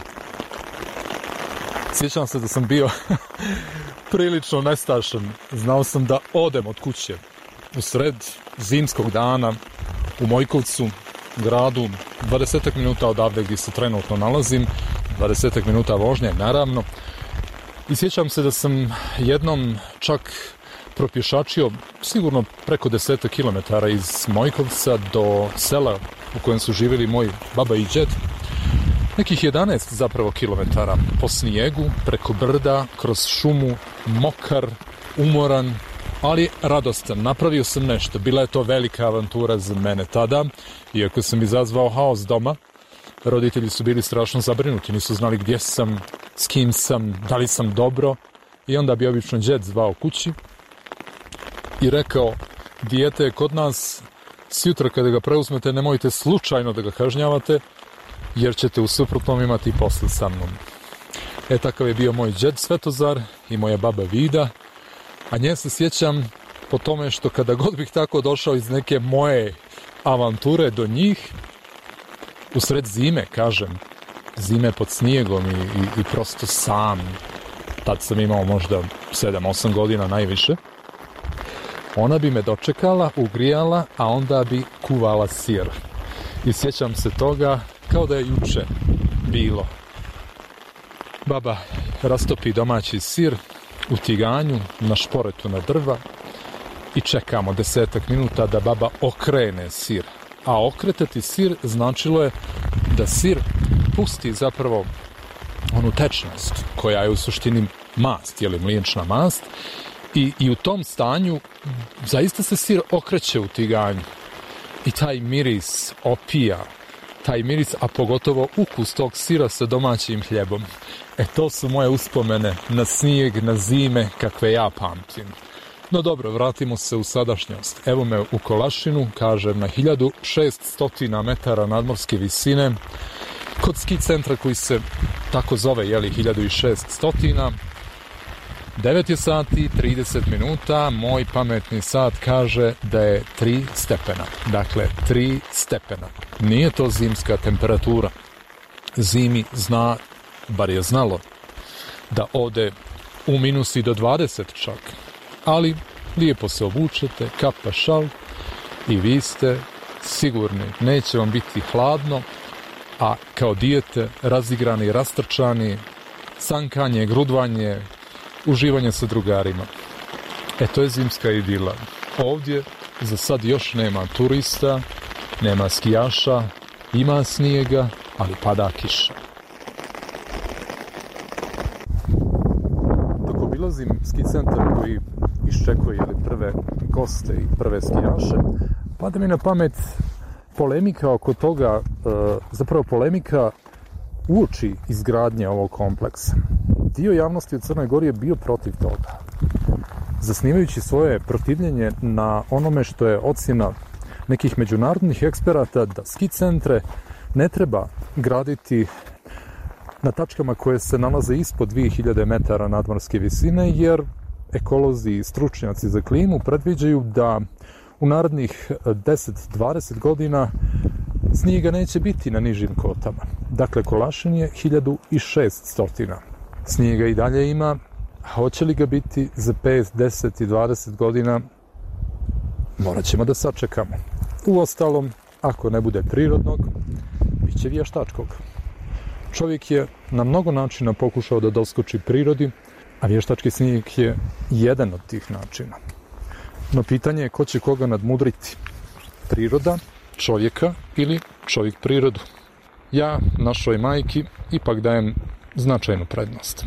Sjećam se da sam bio prilično nestašan. Znao sam da odem od kuće u sred zimskog dana u Mojkovcu, gradu, 20 minuta odavde gdje se trenutno nalazim, 20 minuta vožnje, naravno. I sjećam se da sam jednom čak propješačio sigurno preko 10 kilometara iz Mojkovca do sela u kojem su živjeli moj baba i džed. Nekih 11 zapravo kilometara po snijegu, preko brda, kroz šumu, mokar, umoran, ali radostan. Napravio sam nešto. Bila je to velika avantura za mene tada, iako sam izazvao haos doma. Roditelji su bili strašno zabrinuti, nisu znali gdje sam, s kim sam, da li sam dobro. I onda bi obično džed zvao kući i rekao, dijete je kod nas, sjutra kada ga preuzmete nemojte slučajno da ga kažnjavate, jer ćete u suprotnom imati posle sa mnom. Takav je bio moj džed Svetozar i moja baba Vida, a nje se sjećam po tome što kada god bih tako došao iz neke moje avanture do njih, u sred zime, kažem, zime pod snijegom i prosto sam, tad sam imao možda 7-8 godina najviše, ona bi me dočekala, ugrijala, a onda bi kuvala sir. I sjećam se toga kao da je juče bilo. Baba rastopi domaći sir u tiganju, na šporetu na drva i čekamo 10 minuta da baba okrene sir. A okretati sir značilo je da sir pusti zapravo onu tečnost koja je u suštini mast, mliječna mast, I u tom stanju zaista se sir okreće u tiganju. I taj miris opija, taj miris, a pogotovo ukus tog sira sa domaćim hljebom. To su moje uspomene na snijeg, na zime kakve ja pamtim. No dobro, vratimo se u sadašnjost. Evo me u Kolašinu, kažem, na 1600 metara nadmorske visine, kod ski centra koji se tako zove, 1600. 9 je sati, 30 minuta, moj pametni sat kaže da je 3 stepena. Dakle, 3 stepena. Nije to zimska temperatura. Zimi zna, bar je znalo, da ode u minus i do 20 čak. Ali lijepo se obučete, kapa, šal i vi ste sigurni. Neće vam biti hladno, a kao dijete razigrani, rastrčani, sankanje, grudvanje, uživanje sa drugarima. To je zimska idila. Ovdje za sad još nema turista, nema skijaša, ima snijega, ali pada kiša. Dok obilazim ski centar koji iščekuje prve goste i prve skijaše, pada mi na pamet polemika oko toga, zapravo polemika uoči izgradnje ovog kompleksa. Dio javnosti u Crnoj Gori je bio protiv toga, zasnivajući svoje protivljenje na onome što je ocjena nekih međunarodnih eksperata da ski centre ne treba graditi na tačkama koje se nalaze ispod 2000 metara nadmorske visine, jer ekolozi i stručnjaci za klimu predviđaju da u narednih 10-20 godina snijega neće biti na nižim kotama. Dakle, Kolašin je 1600. Snijega i dalje ima, a hoće li ga biti za 5, 10 i 20 godina, morat ćemo da sačekamo. Uostalom, ako ne bude prirodnog, bit će vještačkog. Čovjek je na mnogo načina pokušao da doskoči prirodi, a vještački snijeg je jedan od tih načina. No pitanje je ko će koga nadmudriti. Priroda, čovjeka ili čovjek prirodu. Ja našoj majki ipak dajem značajnu prednost.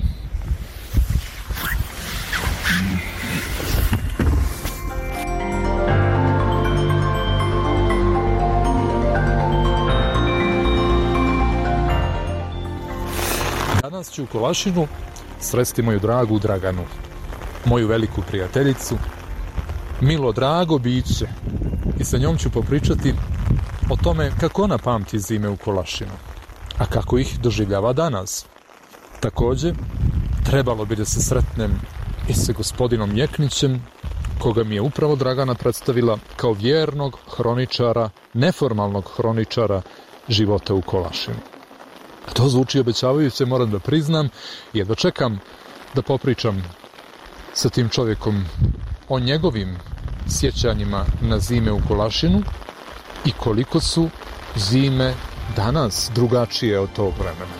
Danas ću u Kolašinu sresti moju dragu Draganu, moju veliku prijateljicu, milo drago biće, i sa njom ću popričati o tome kako ona pamti zime u Kolašinu, a kako ih doživljava danas. Također, trebalo bi da se sretnem i sa gospodinom Jeknićem, koga mi je upravo Dragana predstavila kao vjernog hroničara, neformalnog hroničara života u Kolašinu. To zvuči obećavajuće, moram da priznam, jedva čekam da popričam sa tim čovjekom o njegovim sjećanjima na zime u Kolašinu i koliko su zime danas drugačije od tog vremena.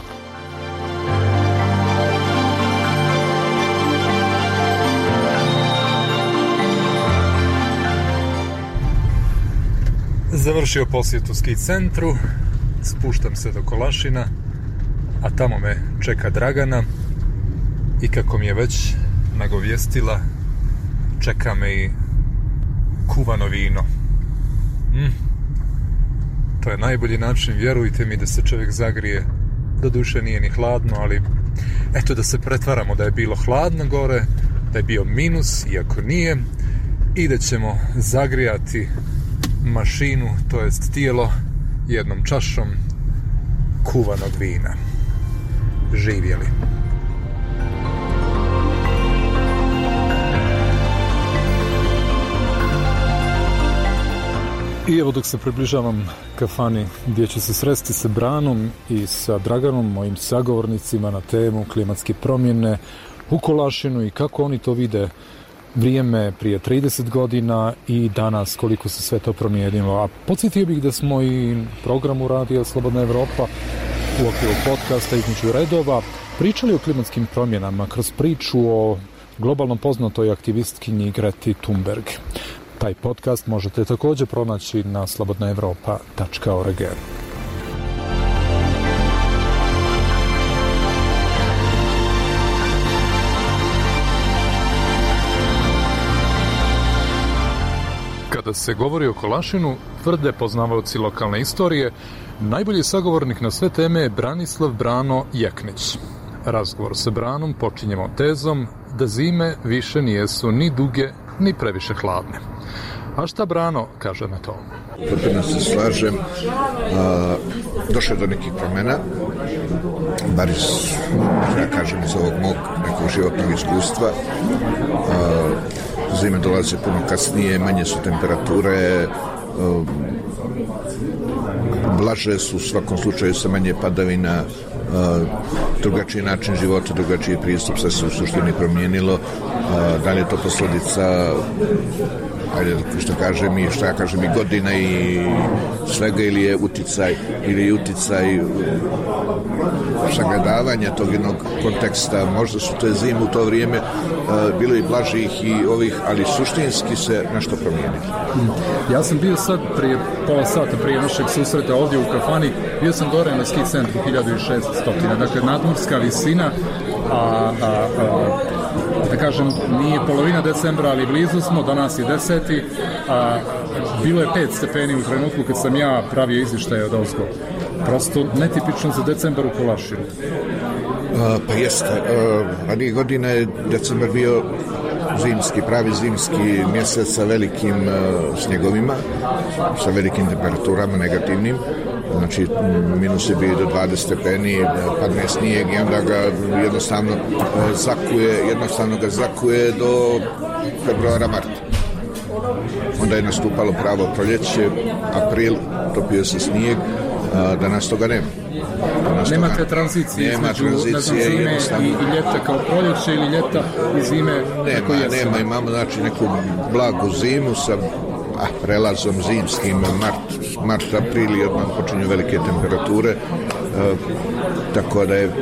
Završio posjetu ski centru, spuštam se do Kolašina, a tamo me čeka Dragana i kako mi je već nagovijestila, čeka me i kuvano vino. To je najbolji način, vjerujte mi, da se čovjek zagrije. Doduše nije ni hladno, ali eto, da se pretvaramo da je bilo hladno gore, da je bio minus, iako nije, i da ćemo zagrijati mašinu, to jest tijelo, jednom čašom kuvanog vina. Živjeli. I evo, dok se približavam kafani gdje ću se sresti sa Branom i sa Draganom, mojim sagovornicima na temu klimatske promjene u Kolašinu i kako oni to vide vrijeme prije 30 godina i danas koliko se sve to promijenilo. A podsjetio bih da smo i programu Radija Slobodna Evropa u okviru podcasta između redova pričali o klimatskim promjenama kroz priču o globalno poznatoj aktivistkinji Greti Thunberg. Taj podcast možete također pronaći na slobodnaevropa.org. kada se govori o Kolašinu, tvrde poznavaoci lokalne istorije, najbolji sagovornik na sve teme je Branislav Brano Jeknić. Razgovor sa Branom počinjemo tezom da zime više nijesu ni duge, ni previše hladne. A šta Brano kaže na to? Potpuno se slažem, došlo je do nekih promjena, bar ja kažem iz ovog mog nekog životnog iskustva. Zime dolaze puno kasnije, manje su temperature, blaže su, u svakom slučaju sa manje padavina, drugačiji način života, drugačiji pristup, sve se u suštini promijenilo. Da li je to posljedica, ajde što kažem i šta ja kažem i godina i svega, ili je uticaj sagledavanja tog jednog konteksta. Možda su te zime u to vrijeme bilo i blažih i ovih, ali suštinski se nešto promijenilo. Ja sam bio sad prije pola sata prije našeg susreta ovdje u kafani, bio sam gore na ski centru 1600, dakle nadmorska visina, da kažem, nije polovina decembra, ali blizu smo, danas je 10. Bilo je 5 stepeni u trenutku kad sam ja pravio izvještaje od ozgo. Prosto netipično za decembar u Kolašinu. Pa jeste. Ranije godine je decembar bio zimski, pravi zimski mjesec sa velikim snjegovima, sa velikim temperaturama negativnim. Znači, minus je bio do 20 stepeni, padne snijeg i onda ga jednostavno ga zakuje do februara, marta. Onda je nastupalo pravo proljeće, april, topio se snijeg, danas toga nema. Nema te tranzicije između zime i ljeta kao proljeće ili ljeta i zime kako jesen. Nema, imamo znači neku blagu zimu sa prelazom zimskim, mart, april i odmah počinju velike temperature, tako da je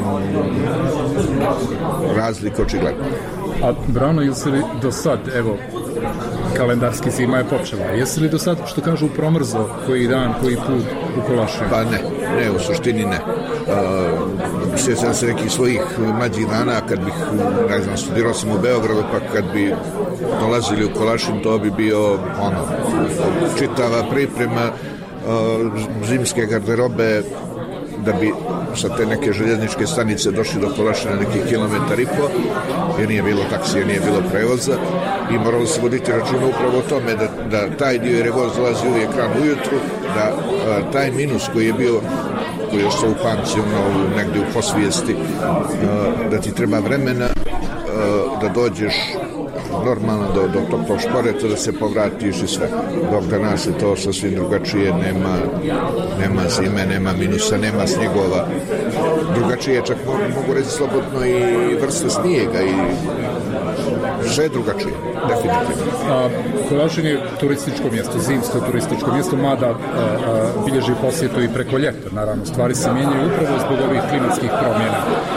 razlika očigledna. A Brano, jesi li do sad, evo, kalendarski zima je počela, jesi li do sad, što kažu, promrzo koji dan, koji put u Kolašinu? Pa ne, u suštini ne. Sjećam se nekih svojih mlađih dana kad bih, ne znam, studirao sam u Beogradu, pa kad bi dolazili u Kolašin, to bi bio čitava priprema zimske garderobe, da bi sa te neke željezničke stanice došli do Kolašina nekih kilometar i po, jer nije bilo taksija, nije bilo prevoza i moralo se voditi računa upravo o tome da taj dio, jer je voz dolazi uvijek rano ujutru, da taj minus koji je bio, koji još se upamći negdje u posvijesti, da ti treba vremena da dođeš normalno do toplog šporeta, da se povratiš i sve. Dok danas je to sasvim drugačije, nema zime, nema minusa, nema snjegova. Drugačije, čak mogu reći slobodno, i vrsta snijega i sve je drugačije, definitivno. Kolašin je turističko mjesto, zimsko turističko mjesto, mada bilježi posjetu i preko ljeta, naravno. Stvari se mijenjaju upravo zbog ovih klimatskih promjena.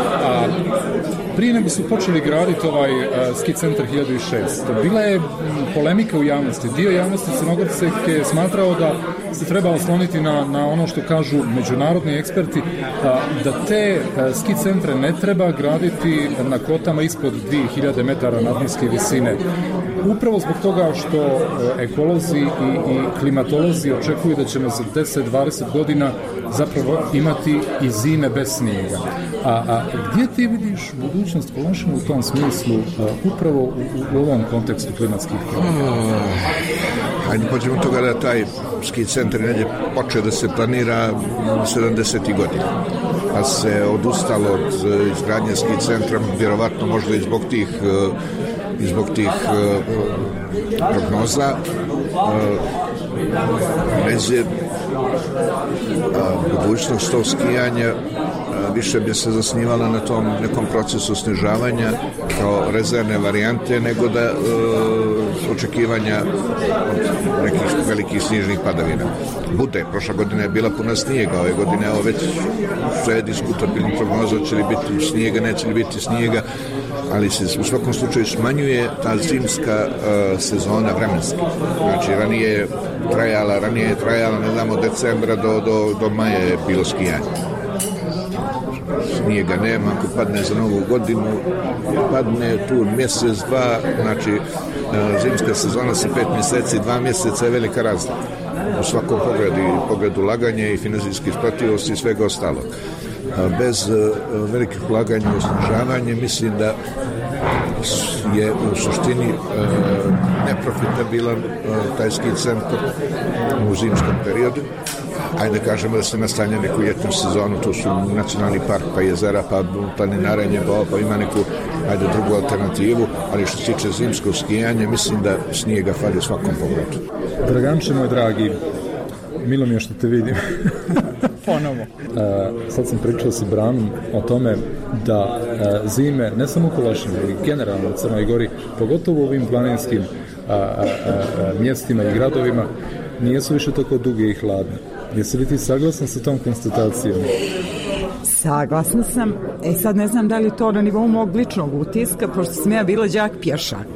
Prije nego su počeli graditi ovaj ski centar 1600, bila je polemika u javnosti. Dio javnosti Crnogorske je smatrao da se treba osloniti na ono što kažu međunarodni eksperti, da te ski centre ne treba graditi na kotama ispod 2000 metara nadmorske visine. Upravo zbog toga što ekolozi i klimatolozi očekuju da ćemo za 10-20 godina zapravo imati i zime bez snijega. A gdje ti vidiš budućnost Kolašina u tom smislu, upravo u ovom kontekstu klimatskih promjena? Hajde pođemo toga da taj ski centar negdje počeo da se planira 70. godina. Pa se odustalo od izgradnje ski centra, vjerovatno možda i zbog tih prognoza. Neđe budućnost tog skijanja više bi se zasnivala na tom nekom procesu snižavanja kao rezervne varijante, nego da očekivanja od nekih velikih snižnih padavina. Bude, prošla godina je bila puna snijega, ove godine evo već sve je diskutabilno prognoza, će li biti snijega, neće li biti snijega, ali se u svakom slučaju smanjuje ta zimska sezona vremenski. Znači ranije je trajala, ne znam, od decembra do maja je bilo skijanje. snijega nema, ako padne za Novu godinu, padne tu mjesec, dva, znači zimska sezona sa 5 mjeseci, 2 mjeseca je velika razlika. U svakom pogledu ulaganje i finansijske isplativosti i svega ostalog. Bez velikih ulaganja u osnažavanje mislim da je u suštini neprofitabilan taj ski centar u zimskom periodu. Ajde da kažemo da se nastanja neku ljetnu sezonu, to su nacionalni park, pa jezera, pa planinarenje, pa ima neku drugu alternativu, ali što se tiče zimskog skijanja, mislim da snijega fali u svakom pogledu. Draganče moj dragi, milo mi je što te vidim. Ponovo. Sad sam pričao sa Branom o tome da zime, ne samo u Kolašinu, ali generalno u Crnoj Gori, pogotovo u ovim planinskim mjestima i gradovima, nijesu više tako duge i hladne. Jesi li ti saglasan sa tom konstatacijom? Saglasna sam. Sad ne znam da li to na nivou mog ličnog utiska, pošto sam ja bila đak pješak.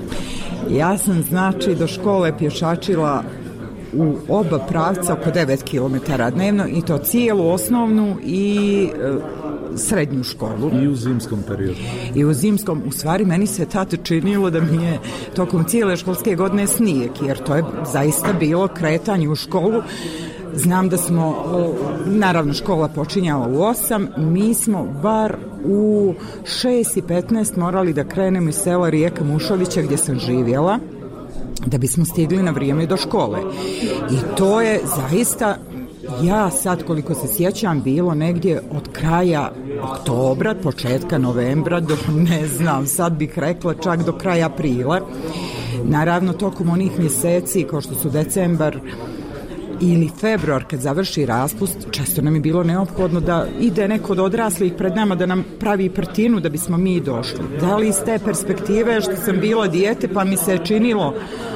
Ja sam, znači, do škole pješačila u oba pravca oko 9 km dnevno i to cijelu osnovnu i srednju školu. I u zimskom periodu. I u zimskom, u stvari meni se tada činilo da mi je tokom cijele školske godine snijeg, jer to je zaista bilo kretanje u školu. Znam da smo, naravno škola počinjala u 8, mi smo bar u 6:15 morali da krenemo iz sela Rijeka Mušovića gdje sam živjela, da bismo stigli na vrijeme do škole. I to je zaista, ja sad koliko se sjećam, bilo negdje od kraja oktobra, početka novembra do, ne znam, sad bih rekla čak do kraja aprila. Naravno, tokom onih mjeseci kao što su decembar ili februar kad završi raspust, često nam je bilo neophodno da ide neko od odraslih pred nama da nam pravi prtinu da bismo mi došli. Da li iz te perspektive što sam bila dijete pa mi se činilo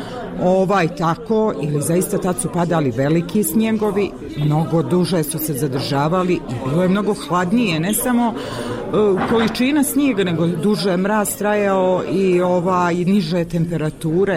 tako, ili zaista tad su padali veliki snjegovi, mnogo duže su se zadržavali i bilo je mnogo hladnije, ne samo količina snijega, nego duže mraz trajao i niže temperature.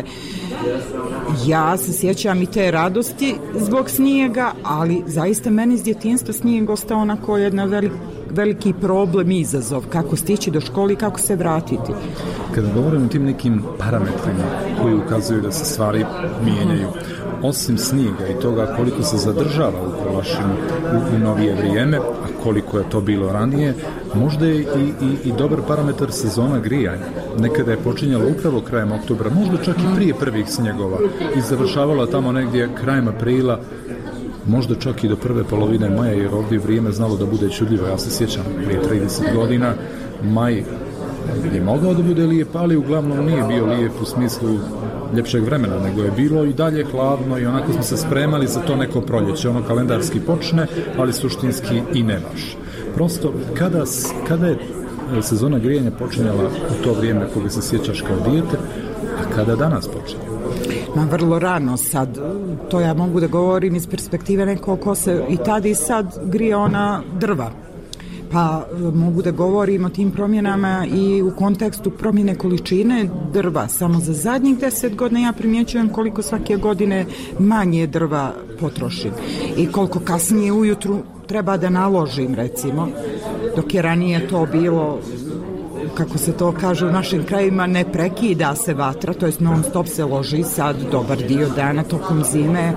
Ja se sjećam i te radosti zbog snijega, ali zaista meni iz djetinjstva snijeg ostao onako jedna veliki problem i izazov, kako stići do škole i kako se vratiti. Kada govorimo o tim nekim parametrima koji ukazuju da se stvari mijenjaju, osim snijega i toga koliko se zadržava u Kolašinu u novije vrijeme, a koliko je to bilo ranije, možda je i dobar parametar sezona grijanja. Nekada je počinjala upravo krajem oktobra, možda čak i prije prvih snjegova i završavala tamo negdje krajem aprila, možda čak i do prve polovine maja, jer ovdje vrijeme znalo da bude čudljivo. Ja se sjećam, prije 30 godina maj je mogao da bude lijep, ali uglavnom nije bio lijep u smislu ljepšeg vremena, nego je bilo i dalje hladno i onako smo se spremali za to neko proljeće. Ono kalendarski počne, ali suštinski i ne baš. Prosto, kada je sezona grijanja počinjala u to vrijeme koga se sjećaš kao dijete, a kada danas počinje? Vrlo rano sad, to ja mogu da govorim iz perspektive nekog ko se i tada i sad grije ona drva. Pa mogu da govorim o tim promjenama i u kontekstu promjene količine drva. Samo za zadnjih 10 godina ja primjećujem koliko svake godine manje drva potrošim i koliko kasnije ujutru treba da naložim, recimo, dok je ranije to bilo, kako se to kaže u našim krajima, ne prekida se vatra, to jest non stop se loži, sad dobar dio dana tokom zime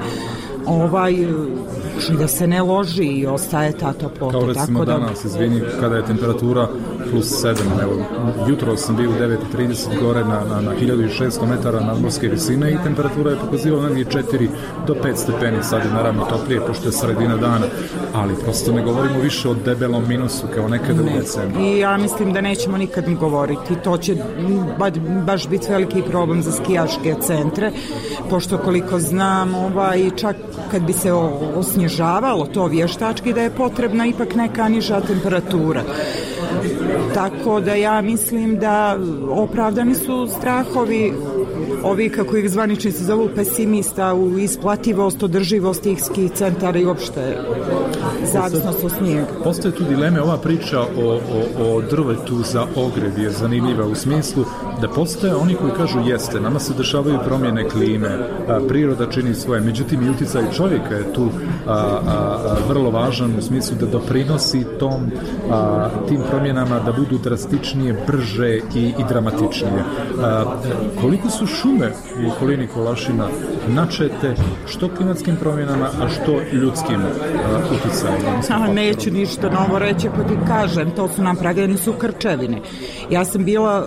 da se ne loži i ostaje ta toplota. Kao recimo danas, izvini, kada je temperatura plus 7, evo, jutro sam bio u 9:30 gore na 1600 metara nadmorske visine i temperatura je pokazivala negdje 4 do 5 stepeni, sad je naravno toplije pošto je sredina dana, ali prosto ne govorimo više o debelom minusu kao nekada u decembru. I ja mislim da nećemo nikad ni govoriti, to će baš biti veliki problem za skijaške centre, pošto koliko znam, čak kad bi se osnježavalo to vještački, da je potrebna ipak neka niža temperatura. Tako da ja mislim da opravdani su strahovi ovi, kako ih zvaničnici zovu, pesimista u isplativost, održivost tih ski centara i uopšte zavisnost od snijega. Postoje tu dileme, ova priča o drvetu za ogrev je zanimljiva u smislu da postoje oni koji kažu jeste, nama se dešavaju promjene klime, priroda čini svoje, međutim i uticaj čovjeka je tu vrlo važan u smislu da doprinosi tim promjenama da budu drastičnije, brže i dramatičnije. Koliko su šume u okolini Kolašina načete što klimatskim promjenama, a što ljudskim uticajem? Neću ništa novo reći, pa ti kažem, to su napravljene su krčevine. Ja sam bila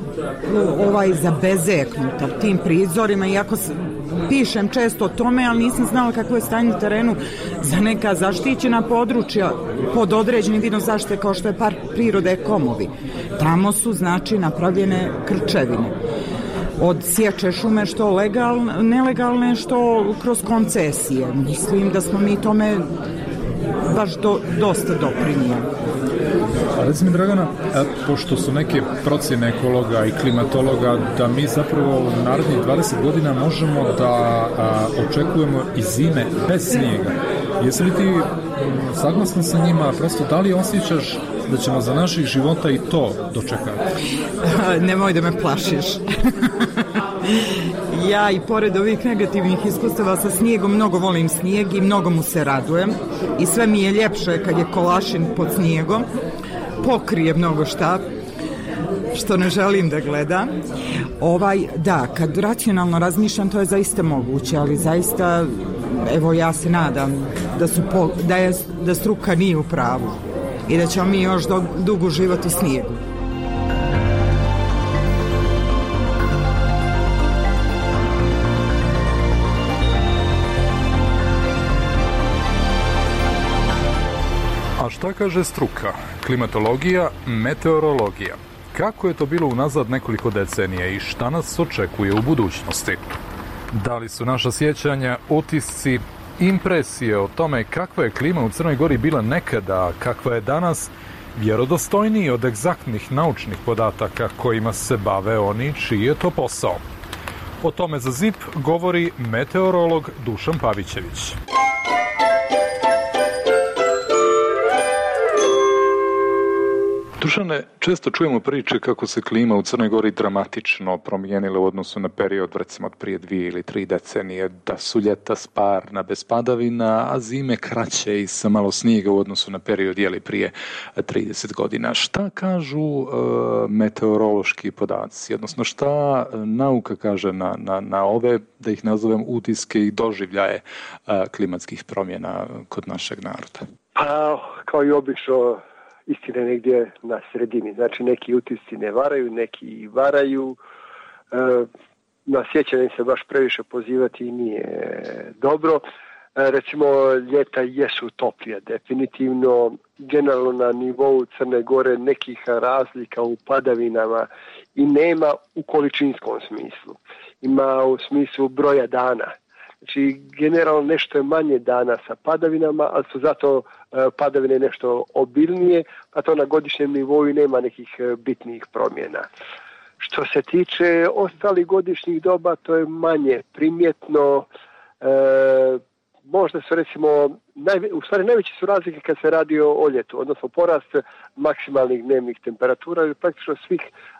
zabezeknuta tim prizorima, iako pišem često o tome, ali nisam znala kako je stanje na terenu za neka zaštićena područja pod određenim vidom zaštite kao što je park prirode Komovi. Tamo su znači napravljene krčevine. Od sječe šume što nelegalne, što kroz koncesije. Mislim da smo mi tome baš dosta doprinijeli. Recimo, Dragana, pošto su neke procjene ekologa i klimatologa da mi zapravo u narednih 20 godina možemo da očekujemo i zime bez snijega. Jesi li ti saglasna sa njima? Prosto, da li osjećaš da ćemo za naših života i to dočekati? Nemoj da me plašiš. Ja i pored ovih negativnih iskustava sa snijegom mnogo volim snijeg i mnogo mu se radujem i sve mi je ljepše kad je Kolašin pod snijegom, pokrije mnogo šta što ne želim da gledam. Da, kad racionalno razmišljam, to je zaista moguće, ali zaista, evo, ja se nadam da struka nije u pravu i da ćemo mi još dugo živati u snijegu. A šta kaže struka? Klimatologija, meteorologija. Kako je to bilo unazad nekoliko decenija i šta nas očekuje u budućnosti? Da li su naša sjećanja, utisci, impresije o tome kakva je klima u Crnoj Gori bila nekada, kakva je danas, vjerodostojniji od egzaktnih naučnih podataka kojima se bave oni čiji je to posao? O tome za ZIP govori meteorolog Dušan Pavićević. Dušane, često čujemo priče kako se klima u Crnoj Gori dramatično promijenila u odnosu na period, recimo, od prije 2 ili 3 decenije, da su ljeta sparna bez padavina, a zime kraće i sa malo snijega u odnosu na period prije 30 godina. Šta kažu meteorološki podaci, odnosno šta nauka kaže na ove, da ih nazovem, utiske i doživljaje klimatskih promjena kod našeg naroda? Pa, kao i obično, istina je negdje na sredini. Znači, neki utisci ne varaju, neki varaju. Na sjećanje se baš previše pozivati nije dobro. Recimo, ljeta jesu toplija, definitivno. Generalno na nivou Crne Gore nekih razlika u padavinama i nema u količinskom smislu. Ima u smislu broja dana. Znači, generalno nešto je manje dana sa padavinama, ali su zato padavine nešto obilnije, a to na godišnjem nivou nema nekih bitnijih promjena. Što se tiče ostalih godišnjih doba, to je manje primjetno. Možda su, recimo, najveće su razlike kad se radi o ljetu, odnosno porast maksimalnih dnevnih temperatura, jer praktično svih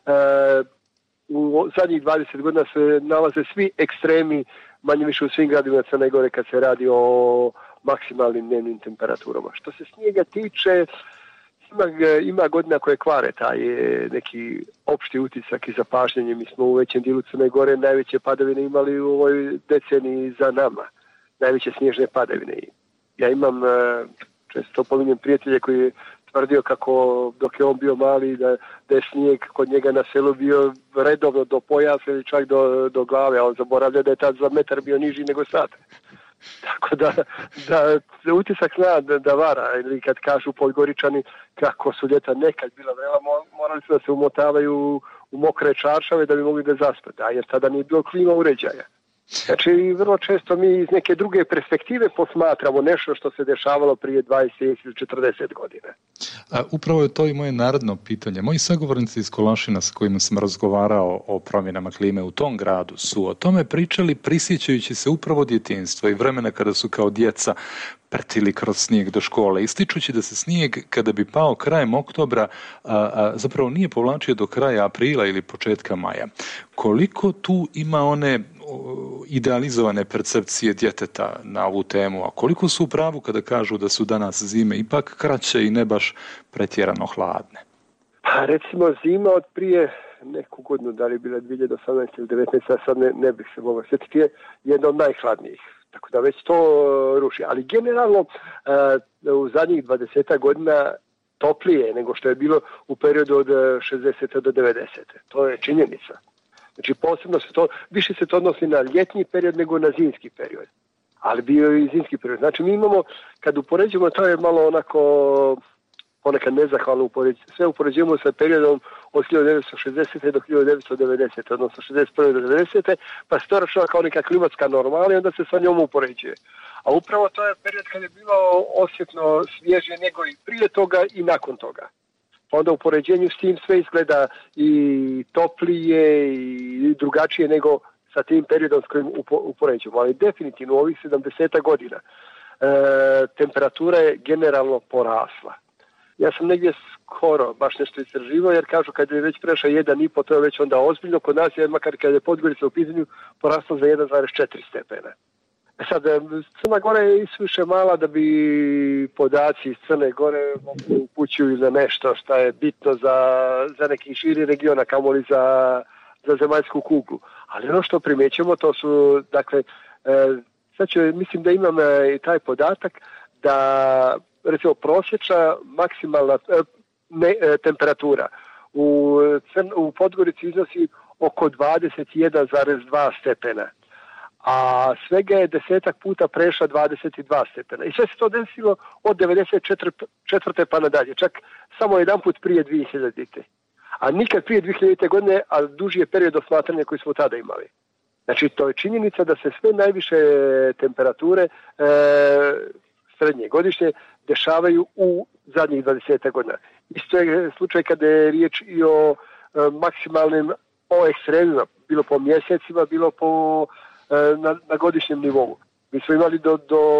u zadnjih 20 godina se nalaze svi ekstremi manje više u svim gradovima Crne Gore kad se radi o maksimalnim dnevnim temperaturama. Što se snijega tiče, ima godina koje kvare taj neki opšti utisak i zapažnjenje. Mi smo u većem dijelu Crne Gore najveće padavine imali u ovoj deceniji za nama. Najveće snježne padavine. Ja imam, često pominjem prijatelje koji je tvrdio kako dok je on bio mali da je snijeg kod njega na selu bio redovno do pojasa ili čak do glave, a on zaboravlja da je tad za metar bio niži nego sad. Tako da utisak zna da vara, ili kad kažu Podgoričani kako su ljeta nekad bila vrela, morali su da se umotavaju u mokre čaršave da bi mogli da zaspati, jer tada nije bilo klima uređaja. Znači, vrlo često mi iz neke druge perspektive posmatramo nešto što se dešavalo prije 20 ili 40 godina. Upravo je to i moje naredno pitanje. Moji sagovornici iz Kolašina s kojima sam razgovarao o promjenama klime u tom gradu su o tome pričali prisjećajući se upravo djetinjstva i vremena kada su kao djeca pretili kroz snijeg do škole, ističući da se snijeg kada bi pao krajem oktobra zapravo nije povlačio do kraja aprila ili početka maja. Koliko tu ima one idealizovane percepcije djeteta na ovu temu, a koliko su u pravu kada kažu da su danas zime ipak kraće i ne baš pretjerano hladne? Pa recimo zima od prije neku godinu, da li je bila 2018 ili 19, sad ne bih se mogao sjetiti, je jedna od najhladnijih. Tako da već to ruši. Ali generalno u zadnjih 20 godina toplije nego što je bilo u periodu od 60. do 90. To je činjenica. Znači posebno više se to odnosi na ljetni period nego na zimski period. Ali bio je i zimski period. Znači mi imamo, kad upoređujemo, to je malo onako ponekad nezahvalno upoređujemo. Sve upoređujemo sa periodom od 1960. do 1990. odnosno 61. do 90. pa se to računa kao neka klimatska normala i onda se sa njom upoređuje. A upravo to je period kad je bilo osjetno svježe nego i prije toga i nakon toga. Pa onda u poređenju s tim sve izgleda i toplije i drugačije nego sa tim periodom s kojim upoređujemo. Ali definitivno u ovih 70 godina temperatura je generalno porasla. Ja sam negdje skoro baš nešto istraživao jer kažu kad je već prešao 1,5 to je već onda ozbiljno. Kod nas je makar kad je Podgorica u pitanju poraslo za 1,4 stepena. Sad, Crna Gora je isuviše mala da bi podaci iz Crne Gore upućuju za nešto što je bitno za neki širi region, a kamoli za zemaljsku kuglu. Ali ono što primjećujemo to su, dakle, sad mislim da imam i taj podatak da recimo prosječna maksimalna temperatura u Podgorici iznosi oko 21,2 stepena. A svega je 10 puta prešla 22 stepena. I sve se to desilo od 94. pa nadalje. Čak samo jedan put prije 2000. A nikad prije 2000. godine, a duži je period osmatranja koji smo tada imali. Znači, to je činjenica da se sve najviše temperature srednje godišnje dešavaju u zadnjih 20 godina. Isto je slučaj kada je riječ i o maksimalnim, o ekstremima, bilo po mjesecima, bilo na godišnjem nivou. Mi smo imali do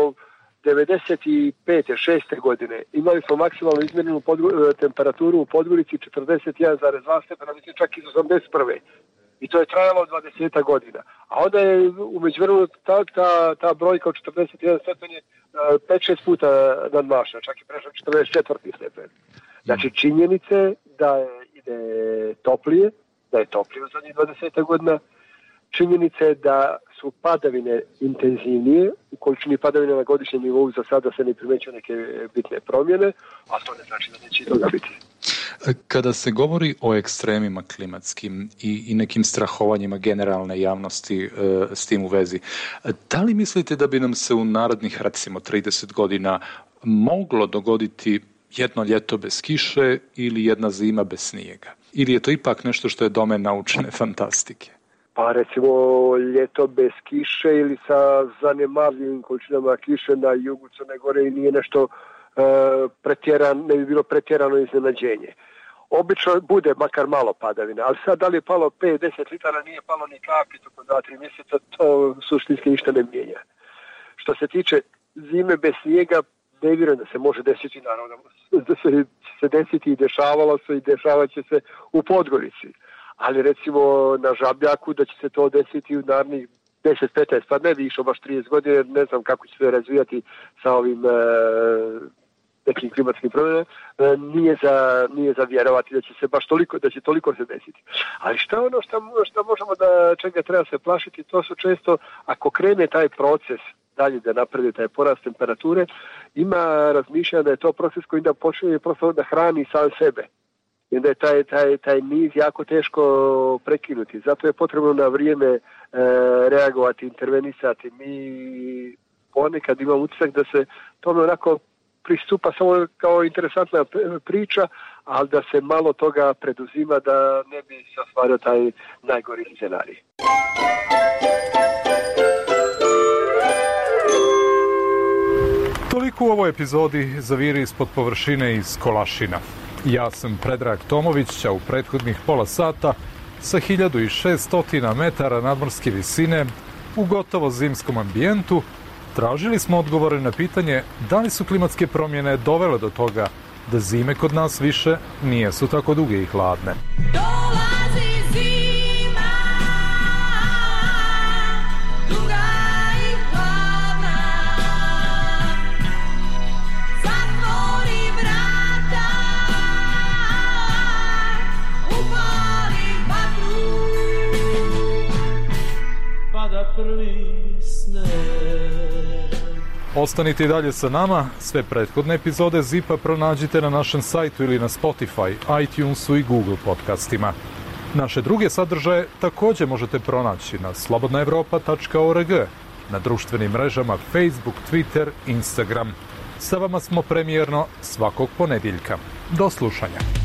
95. 6. godine, imali smo maksimalno izmjerenu temperaturu u Podgorici 41,2 stepena, mislim čak iz 81. I to je trajalo 20 godina. A onda je u međuvremenu ta brojka od 41 stepen je 5-6 puta nadmašena, čak i prešla 44. stepen. Znači činjenice da ide toplije, da je toplije u zadnjih 20 godina, činjenice da su padavine intenzivnije, u količini padavine na godišnjem nivou za sada se ne primećuju neke bitne promjene, a to ne znači da neće i toga biti. Kada se govori o ekstremima klimatskim i nekim strahovanjima generalne javnosti s tim u vezi, da li mislite da bi nam se u narednih recimo 30 godina moglo dogoditi jedno ljeto bez kiše ili jedna zima bez snijega? Ili je to ipak nešto što je domen naučne fantastike? Pa recimo ljeto bez kiše ili sa zanemarljivim količinama kiše na jugu Crne Gore i nije nešto ne bi bilo pretjerano iznenađenje. Obično bude makar malo padavina, ali sad da li je palo 5-10 litara, nije palo ni kapi toko 2-3 mjeseca, to suštinski ništa ne mijenja. Što se tiče zime bez snijega, ne vjerujem da se može desiti, naravno da se desiti i dešavalo se i dešavat će se u Podgorici. Ali recimo na Žabljaku da će se to desiti u narednih 10-15, pa ne bi išlo baš 30 godina, ne znam kako će se razvijati sa ovim nekim klimatskim promjenama, nije za vjerovati da će se baš toliko se desiti. Ali šta ono što možemo čega treba se plašiti, to su često, ako krene taj proces dalje da napravi taj porast temperature, ima razmišljanja da je to proces koji da počne prosto da hrani sam sebe. I onda je taj niz jako teško prekinuti. Zato je potrebno na vrijeme reagovati, intervenisati. Mi ponekad imamo utisak da se tome onako pristupa samo kao interesantna priča, ali da se malo toga preduzima da ne bi se ostvario taj najgori scenarij. Toliko u ovoj epizodi Zaviri ispod površine iz Kolašina. Ja sam Predrag Tomović, a u prethodnih pola sata sa 1600 metara nadmorske visine u gotovo zimskom ambijentu tražili smo odgovore na pitanje da li su klimatske promjene dovele do toga da zime kod nas više nijesu tako duge i hladne. Dolazi zima, duga i hladna, zatvori vrata, upali vatru, pada prvi sneg. Ostanite i dalje sa nama, sve prethodne epizode Zipa pronađite na našem sajtu ili na Spotify, iTunesu i Google podcastima. Naše druge sadržaje također možete pronaći na slobodnaevropa.org, na društvenim mrežama Facebook, Twitter, Instagram. Sa vama smo premijerno svakog ponedjeljka. Do slušanja.